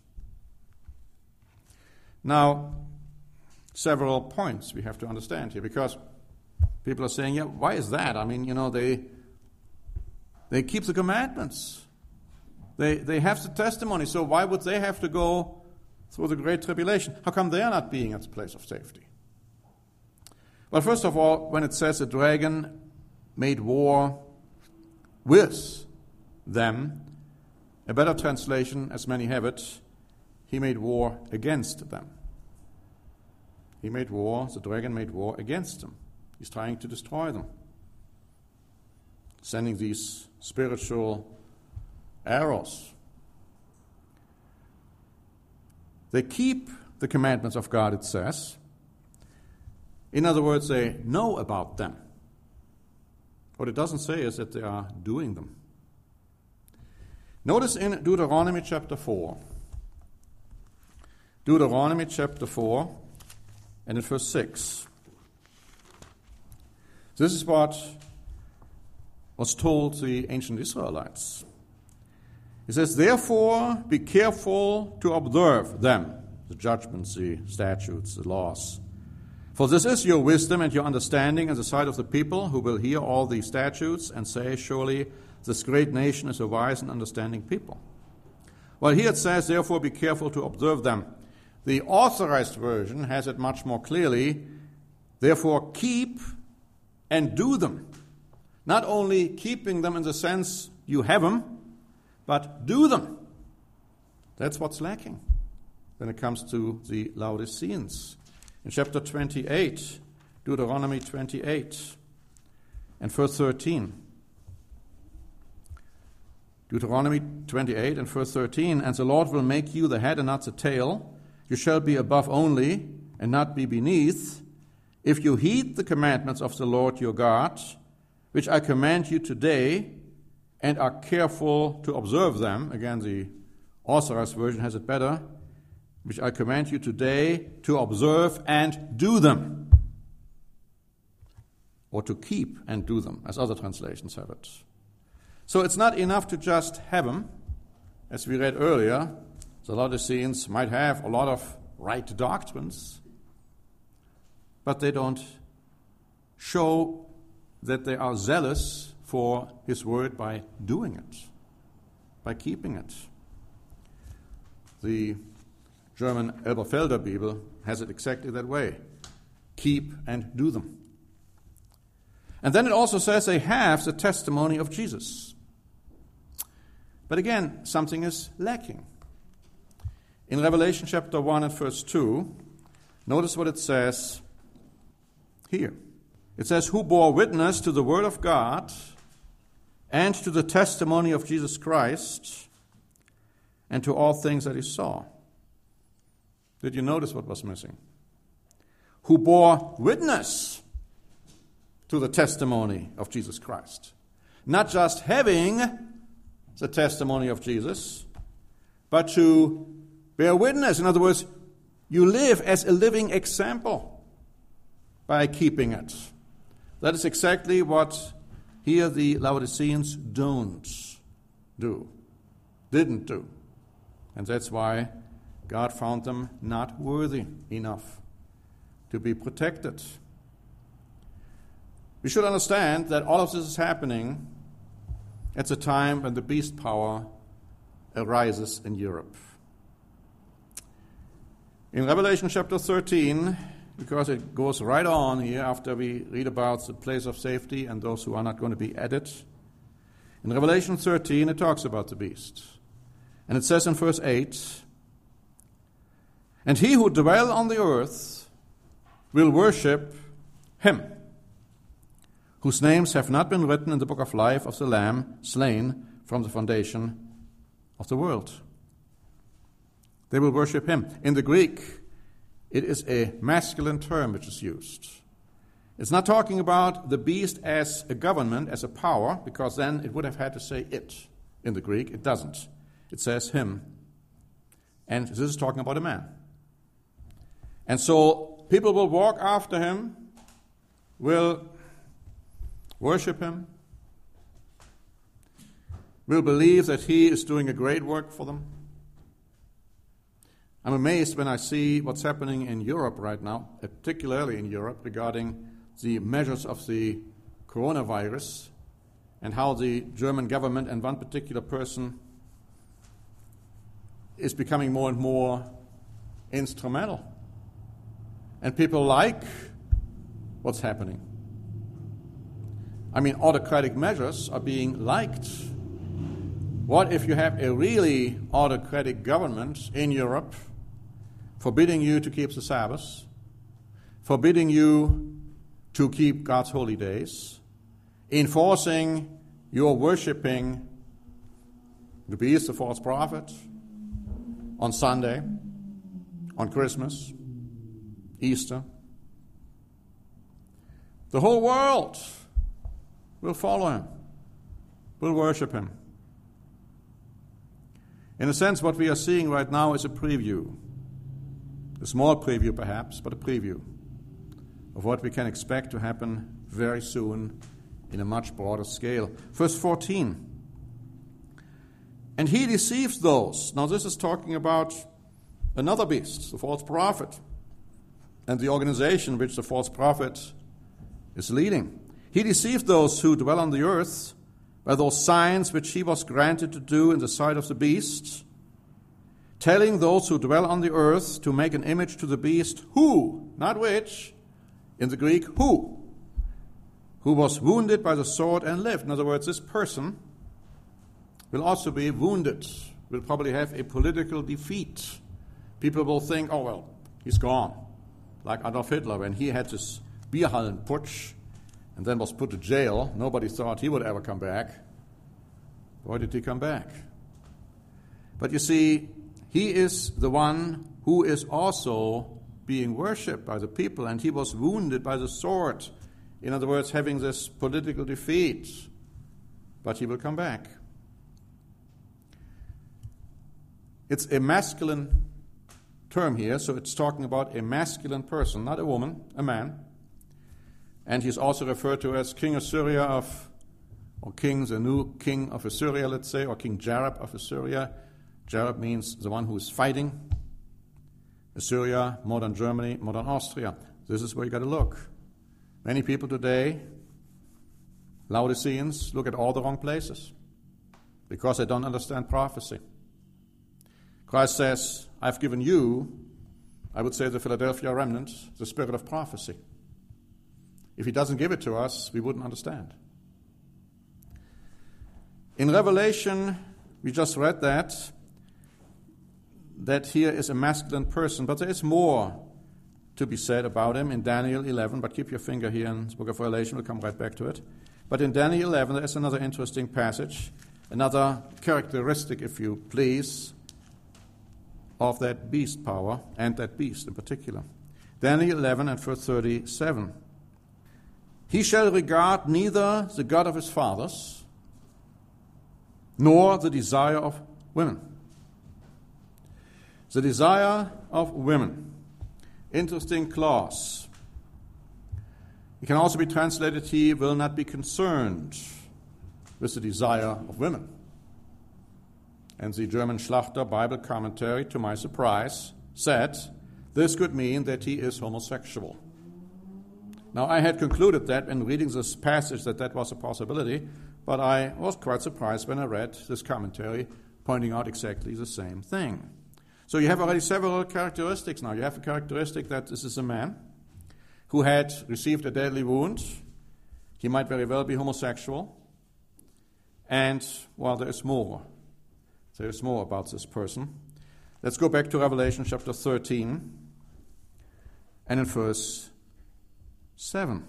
Now, several points we have to understand here, because people are saying, yeah, why is that? I mean, you know, they they keep the commandments. They they have the testimony, so why would they have to go through the great tribulation? How come they are not being at the place of safety? Well, first of all, when it says the dragon made war with them, a better translation, as many have it, he made war against them. He made war, the dragon made war against them. He's trying to destroy them, sending these spiritual arrows. They keep the commandments of God, it says. In other words, they know about them. What it doesn't say is that they are doing them. Notice in Deuteronomy chapter four. Deuteronomy chapter four and in verse six. This is what was told the ancient Israelites. It says, therefore be careful to observe them, the judgments, the statutes, the laws. For this is your wisdom and your understanding in the sight of the people who will hear all these statutes and say, surely this great nation is a wise and understanding people. Well, here it says, therefore be careful to observe them. The Authorized Version has it much more clearly, therefore keep and do them. Not only keeping them in the sense you have them, but do them. That's what's lacking when it comes to the Laodiceans. In chapter twenty-eight, Deuteronomy twenty-eight, and verse thirteen. Deuteronomy twenty-eight and verse thirteen, and the Lord will make you the head and not the tail. You shall be above only, and not be beneath, if you heed the commandments of the Lord your God, which I command you today, and are careful to observe them. Again, the Authorized Version has it better. Which I command you today to observe and do them. Or to keep and do them, as other translations have it. So it's not enough to just have them. As we read earlier, the Laodiceans might have a lot of right doctrines, but they don't show that they are zealous for His word by doing it, by keeping it. The German Elberfelder Bible has it exactly that way. Keep and do them. And then it also says they have the testimony of Jesus. But again, something is lacking. In Revelation chapter one and verse two, notice what it says here. It says, who bore witness to the word of God and to the testimony of Jesus Christ and to all things that he saw. Did you notice what was missing? Who bore witness to the testimony of Jesus Christ. Not just having the testimony of Jesus, but to bear witness. In other words, you live as a living example by keeping it. That is exactly what here the Laodiceans don't do, didn't do. And that's why God found them not worthy enough to be protected. We should understand that all of this is happening at the time when the beast power arises in Europe. In Revelation chapter thirteen, because it goes right on here after we read about the place of safety and those who are not going to be added, in Revelation thirteen it talks about the beast. And it says in verse eight, and he who dwell on the earth will worship him, whose names have not been written in the book of life of the Lamb slain from the foundation of the world. They will worship him. In the Greek, it is a masculine term which is used. It's not talking about the beast as a government, as a power, because then it would have had to say it. In the Greek, it doesn't. It says him. And this is talking about a man. And so people will walk after him, will worship him, will believe that he is doing a great work for them. I'm amazed when I see what's happening in Europe right now, particularly in Europe, regarding the measures of the coronavirus and how the German government and one particular person is becoming more and more instrumental. And people like what's happening. I mean, autocratic measures are being liked. What if you have a really autocratic government in Europe forbidding you to keep the Sabbath, forbidding you to keep God's holy days, enforcing your worshiping the beast, the false prophet, on Sunday, on Christmas, Easter? The whole world will follow him, will worship him. In a sense, what we are seeing right now is a preview, a small preview perhaps, but a preview of what we can expect to happen very soon in a much broader scale. Verse fourteen. And he deceives those. Now this is talking about another beast, the false prophet, and the organization which the false prophet is leading. He deceived those who dwell on the earth by those signs which he was granted to do in the sight of the beast, telling those who dwell on the earth to make an image to the beast, who, not which, in the Greek, who, who was wounded by the sword and lived. In other words, this person will also be wounded, will probably have a political defeat. People will think, oh, well, he's gone. Like Adolf Hitler, when he had this Bierhallenputsch and then was put to jail, nobody thought he would ever come back. Why did he come back? But you see, he is the one who is also being worshipped by the people, and he was wounded by the sword. In other words, having this political defeat. But he will come back. It's a masculine term here, so it's talking about a masculine person, not a woman, a man. And he's also referred to as King Assyria of, or King, the new king of Assyria, let's say, or King Jareb of Assyria. Jareb means the one who is fighting. Assyria, modern Germany, modern Austria. This is where you got to look. Many people today, Laodiceans, look at all the wrong places because they don't understand prophecy. Christ says, I've given you, I would say the Philadelphia remnant, the spirit of prophecy. If he doesn't give it to us, we wouldn't understand. In Revelation, we just read that, that here is a masculine person, but there is more to be said about him in Daniel eleven, but keep your finger here in the book of Revelation, we'll come right back to it. But in Daniel eleven, there is another interesting passage, another characteristic, if you please, of that beast power, and that beast in particular. Daniel eleven and verse thirty-seven. He shall regard neither the God of his fathers, nor the desire of women. The desire of women. Interesting clause. It can also be translated, he will not be concerned with the desire of women. And the German Schlachter Bible commentary, to my surprise, said this could mean that he is homosexual. Now, I had concluded that in reading this passage that that was a possibility, but I was quite surprised when I read this commentary pointing out exactly the same thing. So you have already several characteristics now. You have a characteristic that this is a man who had received a deadly wound. He might very well be homosexual. And, well, there is more. There is more about this person. Let's go back to Revelation chapter thirteen and in verse seven.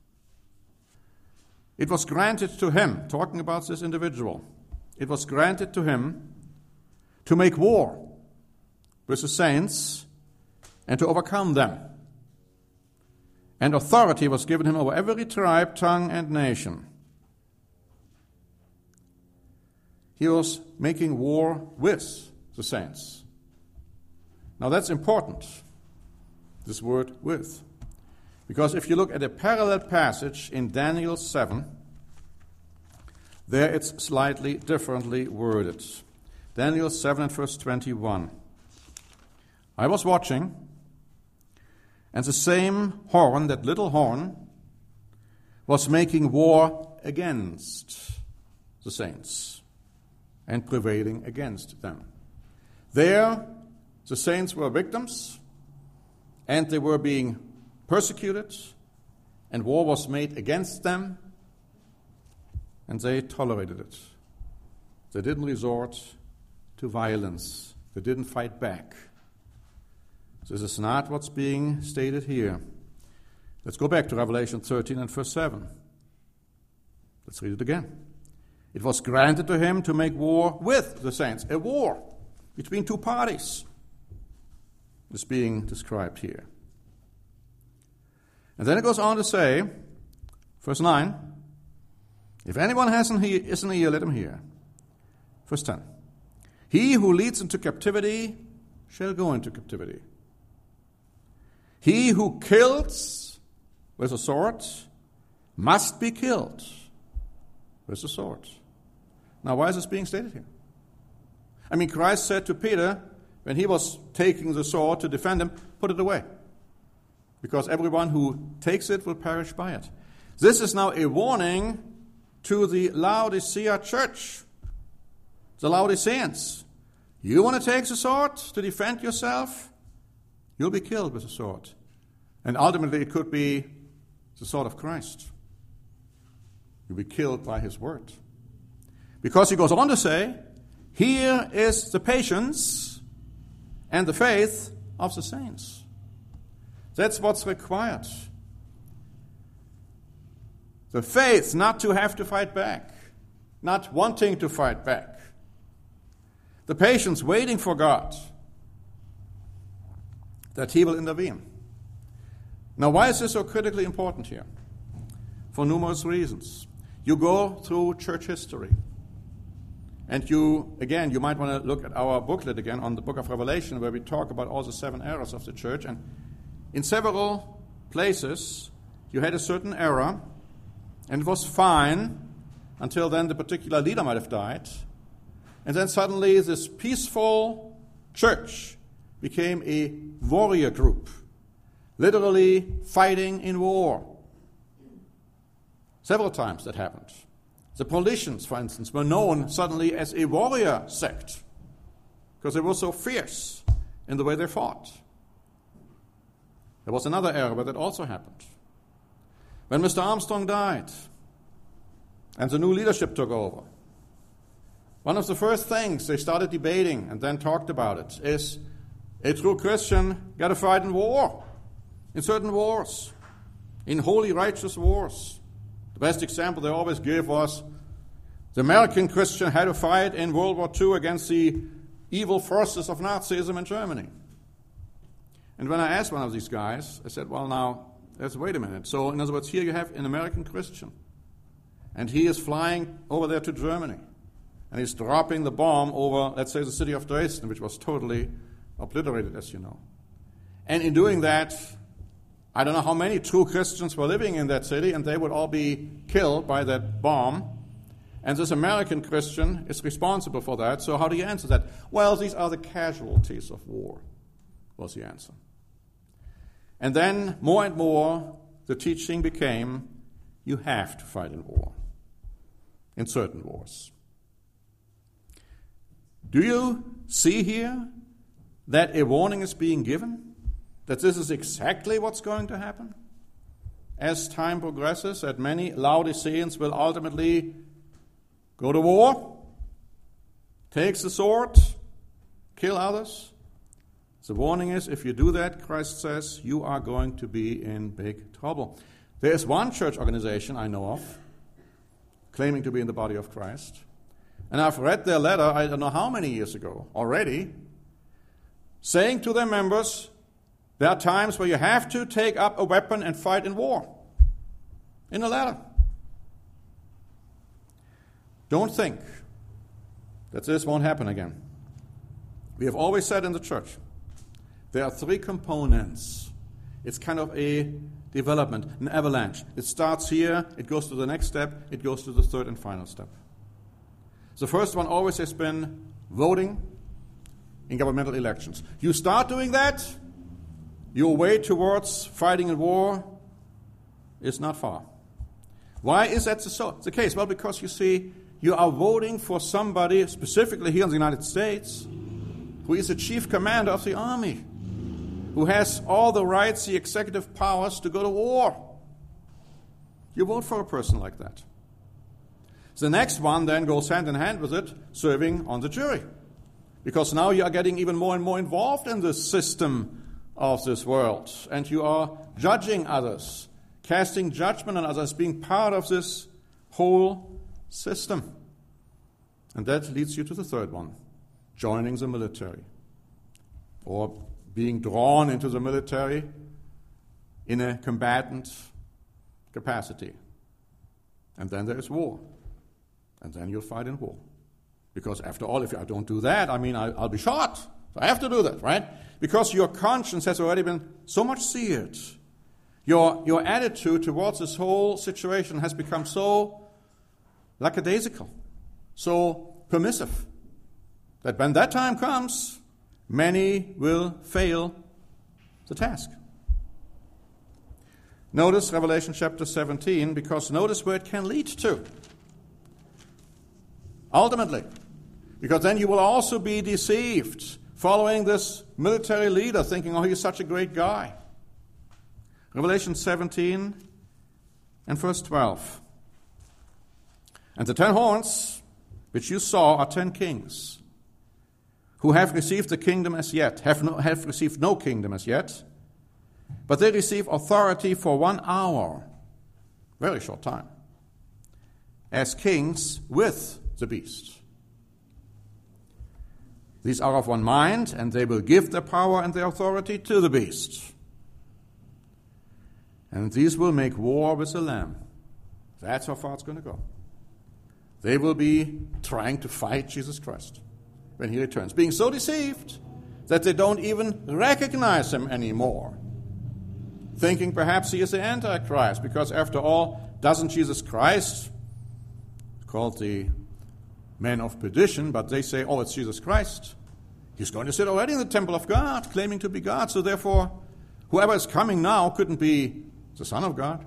It was granted to him, talking about this individual, it was granted to him to make war with the saints and to overcome them. And authority was given him over every tribe, tongue, and nation. He was making war with the saints. Now that's important, this word with. Because if you look at a parallel passage in Daniel seven, there it's slightly differently worded. Daniel seven and verse twenty-one. I was watching, and the same horn, that little horn, was making war against the saints and prevailing against them. There, the saints were victims, and they were being persecuted, and war was made against them, and they tolerated it. They didn't resort to violence. They didn't fight back. This is not what's being stated here. Let's go back to Revelation thirteen and verse seven. Let's read it again. It was granted to him to make war with the saints. A war between two parties is being described here. And then it goes on to say, verse nine, if anyone has an ear, is an ear, let him hear. Verse ten, he who leads into captivity shall go into captivity. He who kills with a sword must be killed with a sword. Now, why is this being stated here? I mean, Christ said to Peter, when he was taking the sword to defend him, put it away, because everyone who takes it will perish by it. This is now a warning to the Laodicea church, the Laodiceans. You want to take the sword to defend yourself? You'll be killed with the sword. And ultimately it could be the sword of Christ. You'll be killed by his word. Because he goes on to say, here is the patience and the faith of the saints. That's what's required. The faith not to have to fight back, not wanting to fight back. The patience waiting for God, that he will intervene. Now, why is this so critically important here? For numerous reasons. You go through church history, and you, again, you might want to look at our booklet again on the book of Revelation, where we talk about all the seven eras of the church. And in several places, you had a certain era, and it was fine until then the particular leader might have died. And then suddenly this peaceful church became a warrior group, literally fighting in war. Several times that happened. The Paulicians, for instance, were known suddenly as a warrior sect because they were so fierce in the way they fought. There was another era where that also happened. When Mister Armstrong died and the new leadership took over, one of the first things they started debating and then talked about it is a true Christian got to fight in war, in certain wars, in holy, righteous wars. The best example they always give was the American Christian had to fight in World War Two against the evil forces of Nazism in Germany. And when I asked one of these guys, I said, well, now, let's wait a minute. So, in other words, here you have an American Christian, and he is flying over there to Germany, and he's dropping the bomb over, let's say, the city of Dresden, which was totally obliterated, as you know. And in doing that, I don't know how many true Christians were living in that city, and they would all be killed by that bomb. And this American Christian is responsible for that. So how do you answer that? Well, these are the casualties of war, was the answer. And then, more and more, the teaching became, you have to fight in war, in certain wars. Do you see here that a warning is being given? That this is exactly what's going to happen? As time progresses, that many Laodiceans will ultimately go to war, take the sword, kill others. The warning is, if you do that, Christ says, you are going to be in big trouble. There is one church organization I know of, claiming to be in the body of Christ, and I've read their letter, I don't know how many years ago already, saying to their members, there are times where you have to take up a weapon and fight in war. In a letter. Don't think that this won't happen again. We have always said in the church, there are three components. It's kind of a development, an avalanche. It starts here, it goes to the next step, it goes to the third and final step. The first one always has been voting in governmental elections. You start doing that, your way towards fighting in war is not far. Why is that the, the case? Well, because you see, you are voting for somebody, specifically here in the United States, who is the chief commander of the army, who has all the rights, the executive powers to go to war. You vote for a person like that. The next one then goes hand in hand with it, serving on the jury. Because now you are getting even more and more involved in the system of this world. And you are judging others, casting judgment on others, being part of this whole system. And that leads you to the third one, joining the military. Or being drawn into the military in a combatant capacity. And then there is war. And then you'll fight in war. Because after all, if I don't do that, I mean, I, I'll be shot. So I have to do that, right? Because your conscience has already been so much seared. Your, your attitude towards this whole situation has become so lackadaisical, so permissive, that when that time comes, many will fail the task. Notice Revelation chapter seventeen, because notice where it can lead to. Ultimately, because then you will also be deceived, following this military leader, thinking, oh, he's such a great guy. Revelation seventeen and verse twelve. And the ten horns which you saw are ten kings, who have received the kingdom as yet, have, no, have received no kingdom as yet, but they receive authority for one hour, very short time, as kings with the beast. These are of one mind, and they will give their power and their authority to the beast. And these will make war with the Lamb. That's how far it's going to go. They will be trying to fight Jesus Christ when he returns, being so deceived that they don't even recognize him anymore, thinking perhaps he is the Antichrist, because after all, doesn't Jesus Christ, called the man of perdition, but they say, oh, it's Jesus Christ. He's going to sit already in the temple of God, claiming to be God, so therefore, whoever is coming now couldn't be the Son of God.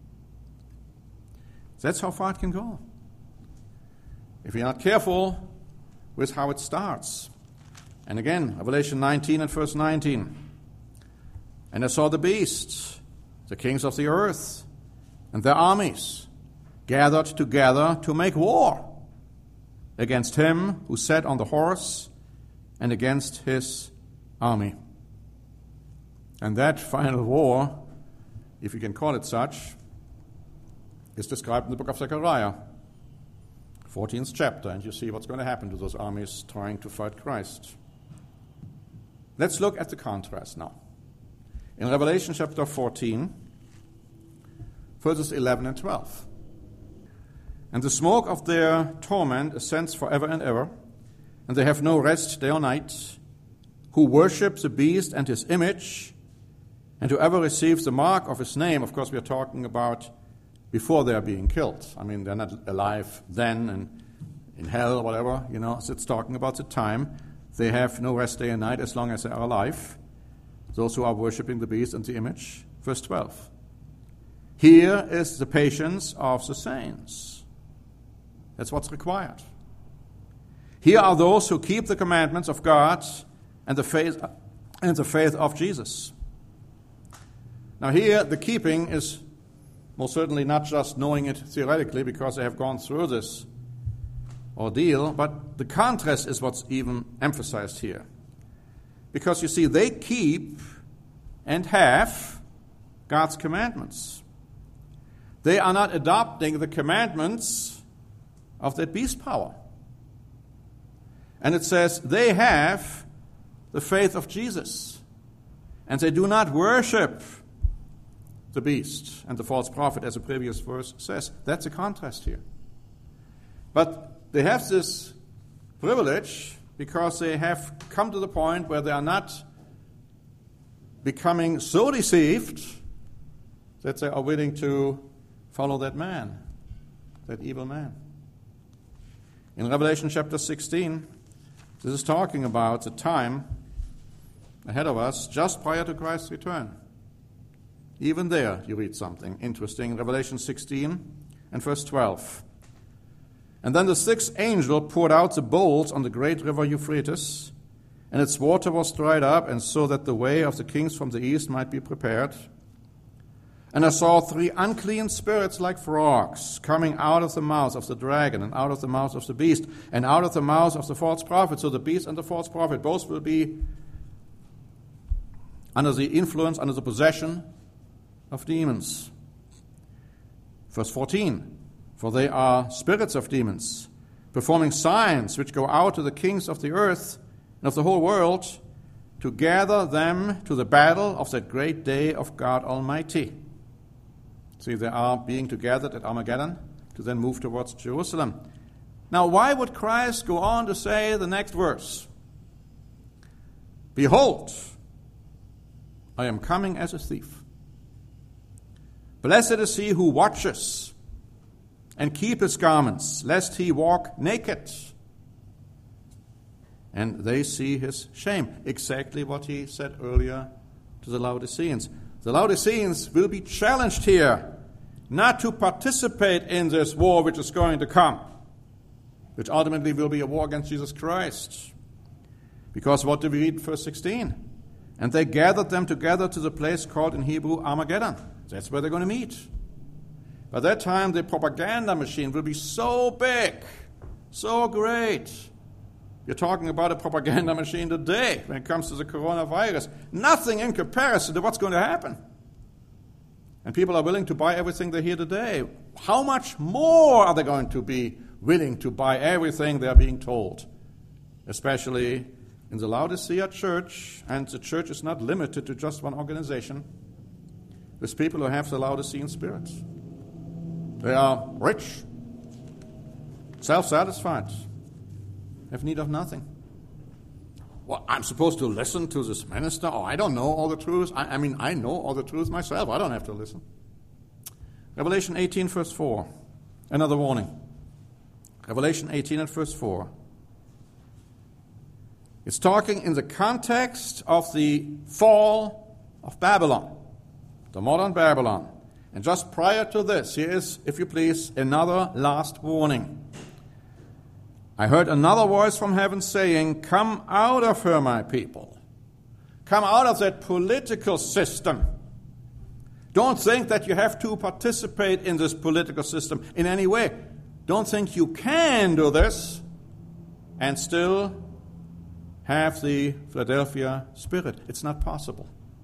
That's how far it can go. If you're not careful with how it starts. And again, Revelation nineteen and verse nineteen. And I saw the beasts, the kings of the earth, and their armies, gathered together to make war against him who sat on the horse and against his army. And that final war, if you can call it such, is described in the book of Zechariah, fourteenth chapter, and you see what's going to happen to those armies trying to fight Christ. Let's look at the contrast now. In Revelation chapter fourteen, verses eleven and twelve. And the smoke of their torment ascends forever and ever, and they have no rest day or night, who worship the beast and his image, and whoever receives the mark of his name. Of course, we are talking about before they are being killed. I mean, they're not alive then and in hell or whatever, you know. So it's talking about the time. They have no rest day and night as long as they are alive. Those who are worshiping the beast and the image. Verse twelve. Here is the patience of the saints. That's what's required. Here are those who keep the commandments of God and the faith and the faith of Jesus. Now here, the keeping is most certainly not just knowing it theoretically because they have gone through this ordeal, but the contrast is what's even emphasized here. Because you see, they keep and have God's commandments. They are not adopting the commandments of that beast power. And it says they have the faith of Jesus. And they do not worship the beast and the false prophet, as the previous verse says. That's a contrast here. But they have this privilege because they have come to the point where they are not becoming so deceived that they are willing to follow that man, that evil man. In Revelation chapter sixteen, this is talking about the time ahead of us just prior to Christ's return. Even there you read something interesting. Revelation sixteen and verse twelve. And then the sixth angel poured out the bowls on the great river Euphrates, and its water was dried up, and so that the way of the kings from the east might be prepared. And I saw three unclean spirits like frogs coming out of the mouth of the dragon and out of the mouth of the beast and out of the mouth of the false prophet. So the beast and the false prophet both will be under the influence, under the possession of demons. Verse fourteen, for they are spirits of demons, performing signs which go out to the kings of the earth and of the whole world to gather them to the battle of that great day of God Almighty. See, they are being together at Armageddon to then move towards Jerusalem. Now, why would Christ go on to say the next verse? Behold, I am coming as a thief. Blessed is he who watches and keep his garments, lest he walk naked and they see his shame. Exactly what he said earlier to the Laodiceans. The Laodiceans will be challenged here not to participate in this war which is going to come, which ultimately will be a war against Jesus Christ. Because what do we read in verse sixteen? And they gathered them together to the place called in Hebrew Armageddon. That's where they're going to meet. By that time, the propaganda machine will be so big, so great. You're talking about a propaganda machine today when it comes to the coronavirus. Nothing in comparison to what's going to happen. And people are willing to buy everything they hear today. How much more are they going to be willing to buy everything they're being told? Especially in the Laodicea church, and the church is not limited to just one organization, with people who have the Laodicean spirit. They are rich, self-satisfied, have need of nothing. Well, I'm supposed to listen to this minister? Oh, I don't know all the truths. I, I mean, I know all the truths myself. I don't have to listen. Revelation eighteen, verse four. Another warning. Revelation eighteen and verse four. It's talking in the context of the fall of Babylon, the modern Babylon. And just prior to this, here is, if you please, another last warning. I heard another voice from heaven saying, come out of her, my people. Come out of that political system. Don't think that you have to participate in this political system in any way. Don't think you can do this and still have the Philadelphia spirit. It's not possible.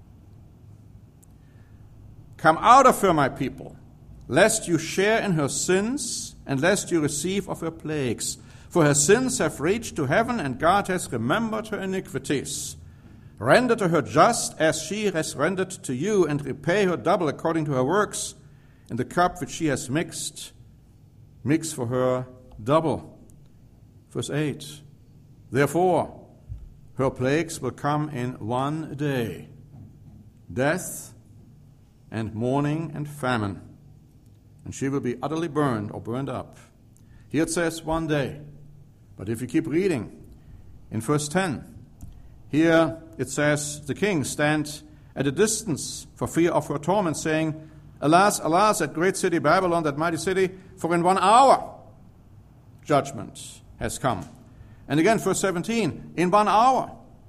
Come out of her, my people, lest you share in her sins and lest you receive of her plagues. For her sins have reached to heaven, and God has remembered her iniquities. Render to her just as she has rendered to you, and repay her double according to her works. In the cup which she has mixed, mix for her double. Verse eight. Therefore, her plagues will come in one day, death and mourning and famine, and she will be utterly burned or burned up. Here it says one day. But if you keep reading in verse ten, here it says, the kings stand at a distance for fear of her torment, saying, alas, alas, that great city Babylon, that mighty city, for in one hour judgment has come. And again, verse seventeen, in one hour.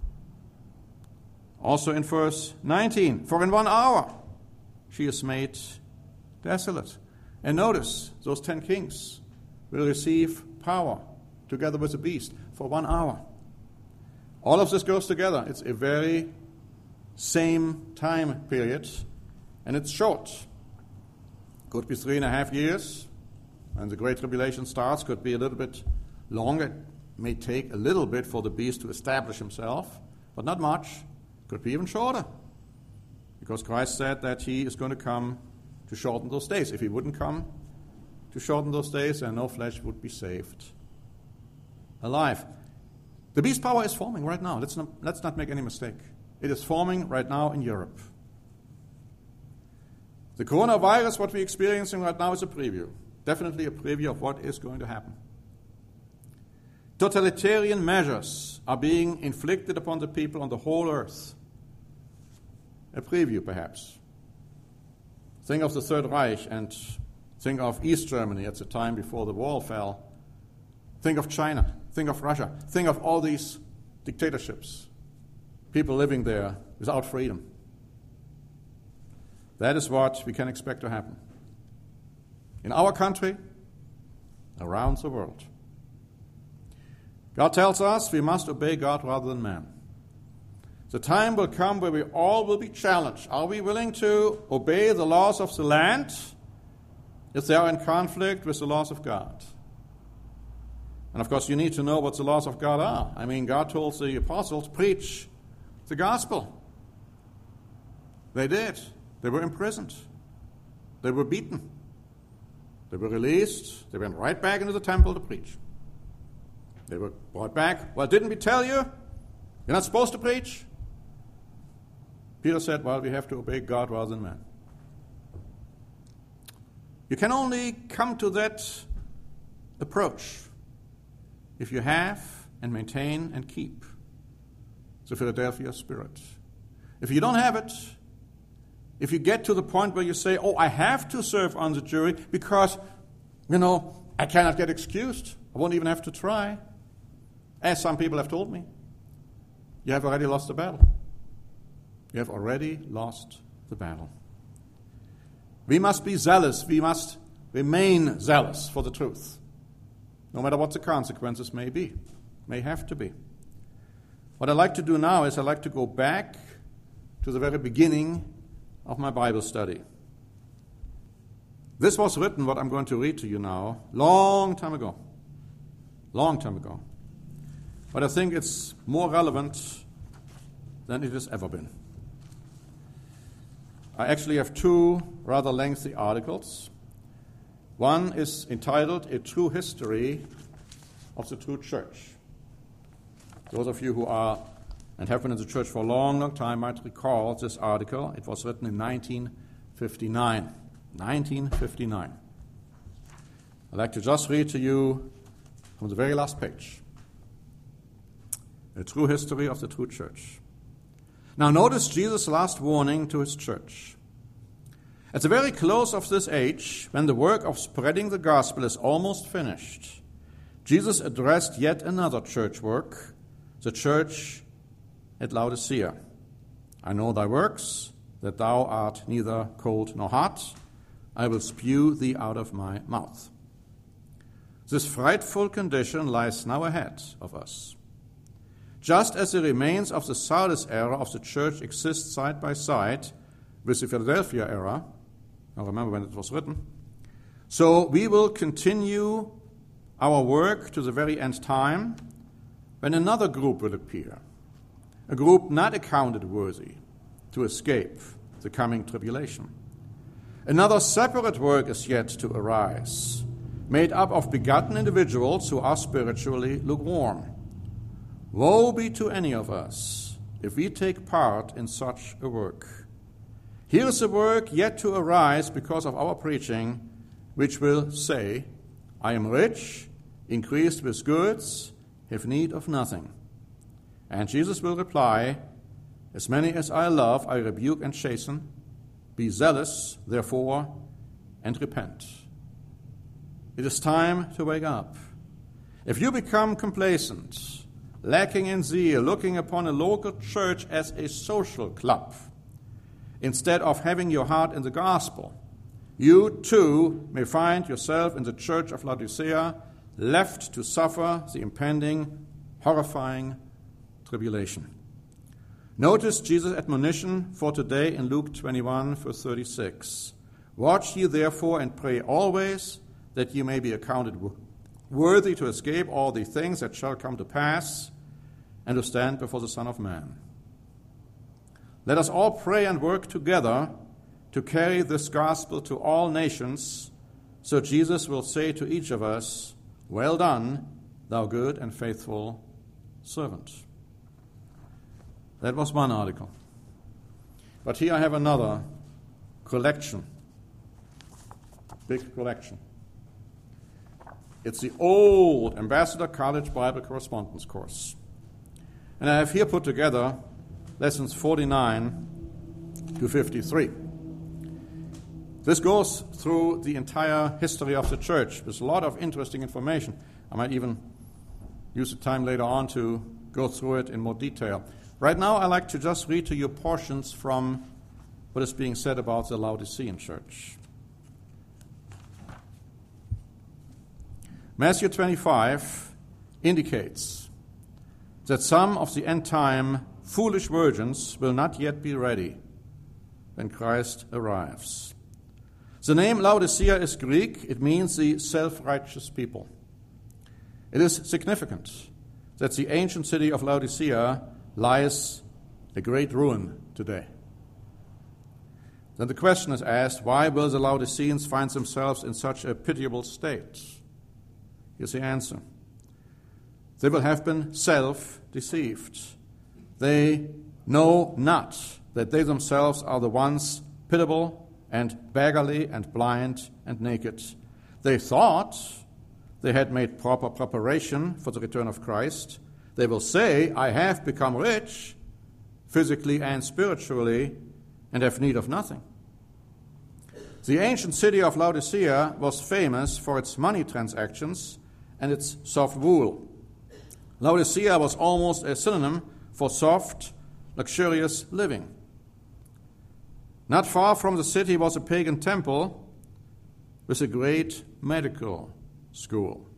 Also in verse nineteen, for in one hour she is made desolate. And notice, those ten kings will receive power together with the beast for one hour. All of this goes together. It's a very same time period, and it's short. Could be three and a half years, and the Great Tribulation starts. Could be a little bit longer. It may take a little bit for the beast to establish himself, but not much. Could be even shorter. Because Christ said that he is going to come to shorten those days. If he wouldn't come to shorten those days, then no flesh would be saved alive. The beast power is forming right now. Let's not, let's not make any mistake. It is forming right now in Europe. The coronavirus, what we're experiencing right now, is a preview. Definitely a preview of what is going to happen. Totalitarian measures are being inflicted upon the people on the whole earth. A preview, perhaps. Think of the Third Reich and think of East Germany at the time before the wall fell. Think of China. Think of Russia. Think of all these dictatorships. People living there without freedom. That is what we can expect to happen. In our country, around the world. God tells us we must obey God rather than man. The time will come where we all will be challenged. Are we willing to obey the laws of the land if they are in conflict with the laws of God? And of course, you need to know what the laws of God are. I mean, God told the apostles, preach the gospel. They did. They were imprisoned. They were beaten. They were released. They went right back into the temple to preach. They were brought back. Well, didn't we tell you? You're not supposed to preach? Peter said, well, we have to obey God rather than man. You can only come to that approach if you have and maintain and keep the Philadelphia spirit. If you don't have it, if you get to the point where you say, oh, I have to serve on the jury because, you know, I cannot get excused. I won't even have to try. As some people have told me, you have already lost the battle. You have already lost the battle. We must be zealous. We must remain zealous for the truth, no matter what the consequences may be, may have to be. What I'd like to do now is I'd like to go back to the very beginning of my Bible study. This was written, what I'm going to read to you now, long time ago. Long time ago. But I think it's more relevant than it has ever been. I actually have two rather lengthy articles. One is entitled A True History of the True Church. Those of you who are and have been in the church for a long, long time might recall this article. It was written in nineteen fifty-nine. nineteen fifty-nine. I'd like to just read to you from the very last page. A True History of the True Church. Now notice Jesus' last warning to his church. At the very close of this age, when the work of spreading the gospel is almost finished, Jesus addressed yet another church work, the church at Laodicea. I know thy works, that thou art neither cold nor hot. I will spew thee out of my mouth. This frightful condition lies now ahead of us. Just as the remains of the Sardis era of the church exist side by side with the Philadelphia era, I remember when it was written, so we will continue our work to the very end time when another group will appear, a group not accounted worthy to escape the coming tribulation. Another separate work is yet to arise, made up of begotten individuals who are spiritually lukewarm. Woe be to any of us if we take part in such a work. Here is a work yet to arise because of our preaching, which will say, I am rich, increased with goods, have need of nothing. And Jesus will reply, as many as I love, I rebuke and chasten. Be zealous, therefore, and repent. It is time to wake up. If you become complacent, lacking in zeal, looking upon a local church as a social club, instead of having your heart in the gospel, you too may find yourself in the church of Laodicea, left to suffer the impending, horrifying tribulation. Notice Jesus' admonition for today in Luke twenty-one, verse thirty-six. Watch ye therefore and pray always, that ye may be accounted worthy to escape all the things that shall come to pass, and to stand before the Son of Man. Let us all pray and work together to carry this gospel to all nations, so Jesus will say to each of us, "Well done, thou good and faithful servant." That was one article. But here I have another collection, big collection. It's the old Ambassador College Bible Correspondence Course. And I have here put together lessons forty-nine to fifty-three. This goes through the entire history of the church. There's a lot of interesting information. I might even use the time later on to go through it in more detail. Right now, I'd like to just read to you portions from what is being said about the Laodicean church. Matthew twenty-five indicates that some of the end-time foolish virgins will not yet be ready when Christ arrives. The name Laodicea is Greek. It means the self-righteous people. It is significant that the ancient city of Laodicea lies a great ruin today. Then the question is asked, why will the Laodiceans find themselves in such a pitiable state? Here's the answer. They will have been self-deceived. They know not that they themselves are the ones pitiable and beggarly and blind and naked. They thought they had made proper preparation for the return of Christ. They will say, "I have become rich, physically and spiritually, and have need of nothing." The ancient city of Laodicea was famous for its money transactions and its soft wool. Laodicea was almost a synonym for soft, luxurious living. Not far from the city was a pagan temple with a great medical school.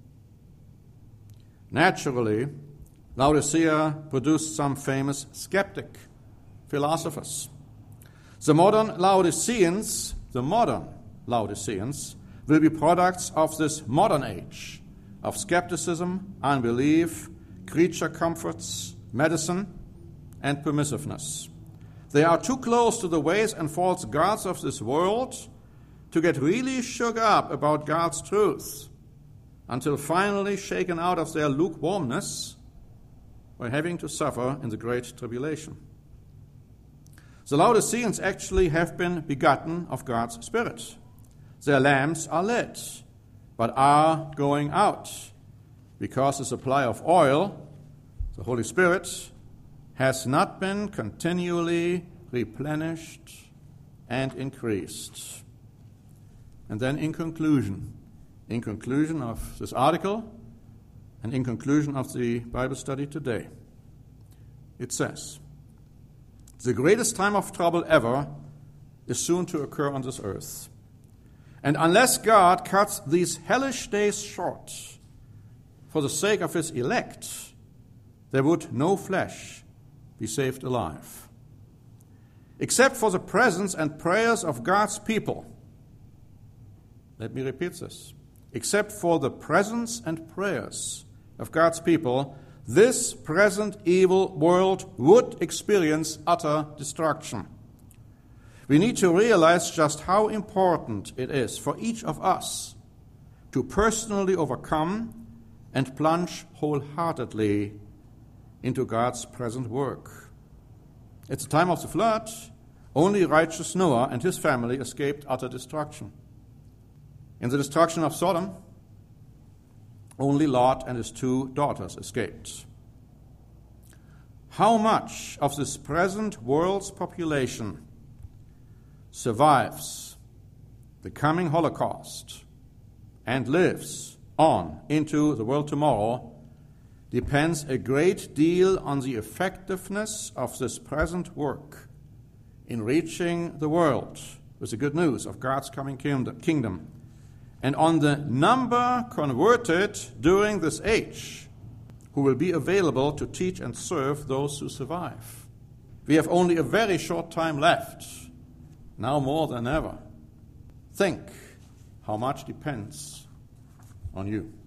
Naturally, Laodicea produced some famous skeptic philosophers. The modern Laodiceans, the modern Laodiceans, will be products of this modern age of skepticism, unbelief, creature comforts, medicine, and permissiveness. They are too close to the ways and false gods of this world to get really shook up about God's truth until finally shaken out of their lukewarmness by having to suffer in the Great Tribulation. The Laodiceans actually have been begotten of God's Spirit. Their lamps are lit, but are going out, because the supply of oil, the Holy Spirit, has not been continually replenished and increased. And then in conclusion, in conclusion of this article, and in conclusion of the Bible study today, it says, the greatest time of trouble ever is soon to occur on this earth. And unless God cuts these hellish days short for the sake of his elect, there would no flesh be saved alive. Except for the presence and prayers of God's people. Let me repeat this. Except for the presence and prayers of God's people, this present evil world would experience utter destruction. We need to realize just how important it is for each of us to personally overcome and plunge wholeheartedly into God's present work. At the time of the flood, only righteous Noah and his family escaped utter destruction. In the destruction of Sodom, only Lot and his two daughters escaped. How much of this present world's population survives the coming Holocaust and lives on into the world tomorrow depends a great deal on the effectiveness of this present work in reaching the world with the good news of God's coming kingdom, and on the number converted during this age who will be available to teach and serve those who survive. We have only a very short time left, now more than ever. Think how much depends on you.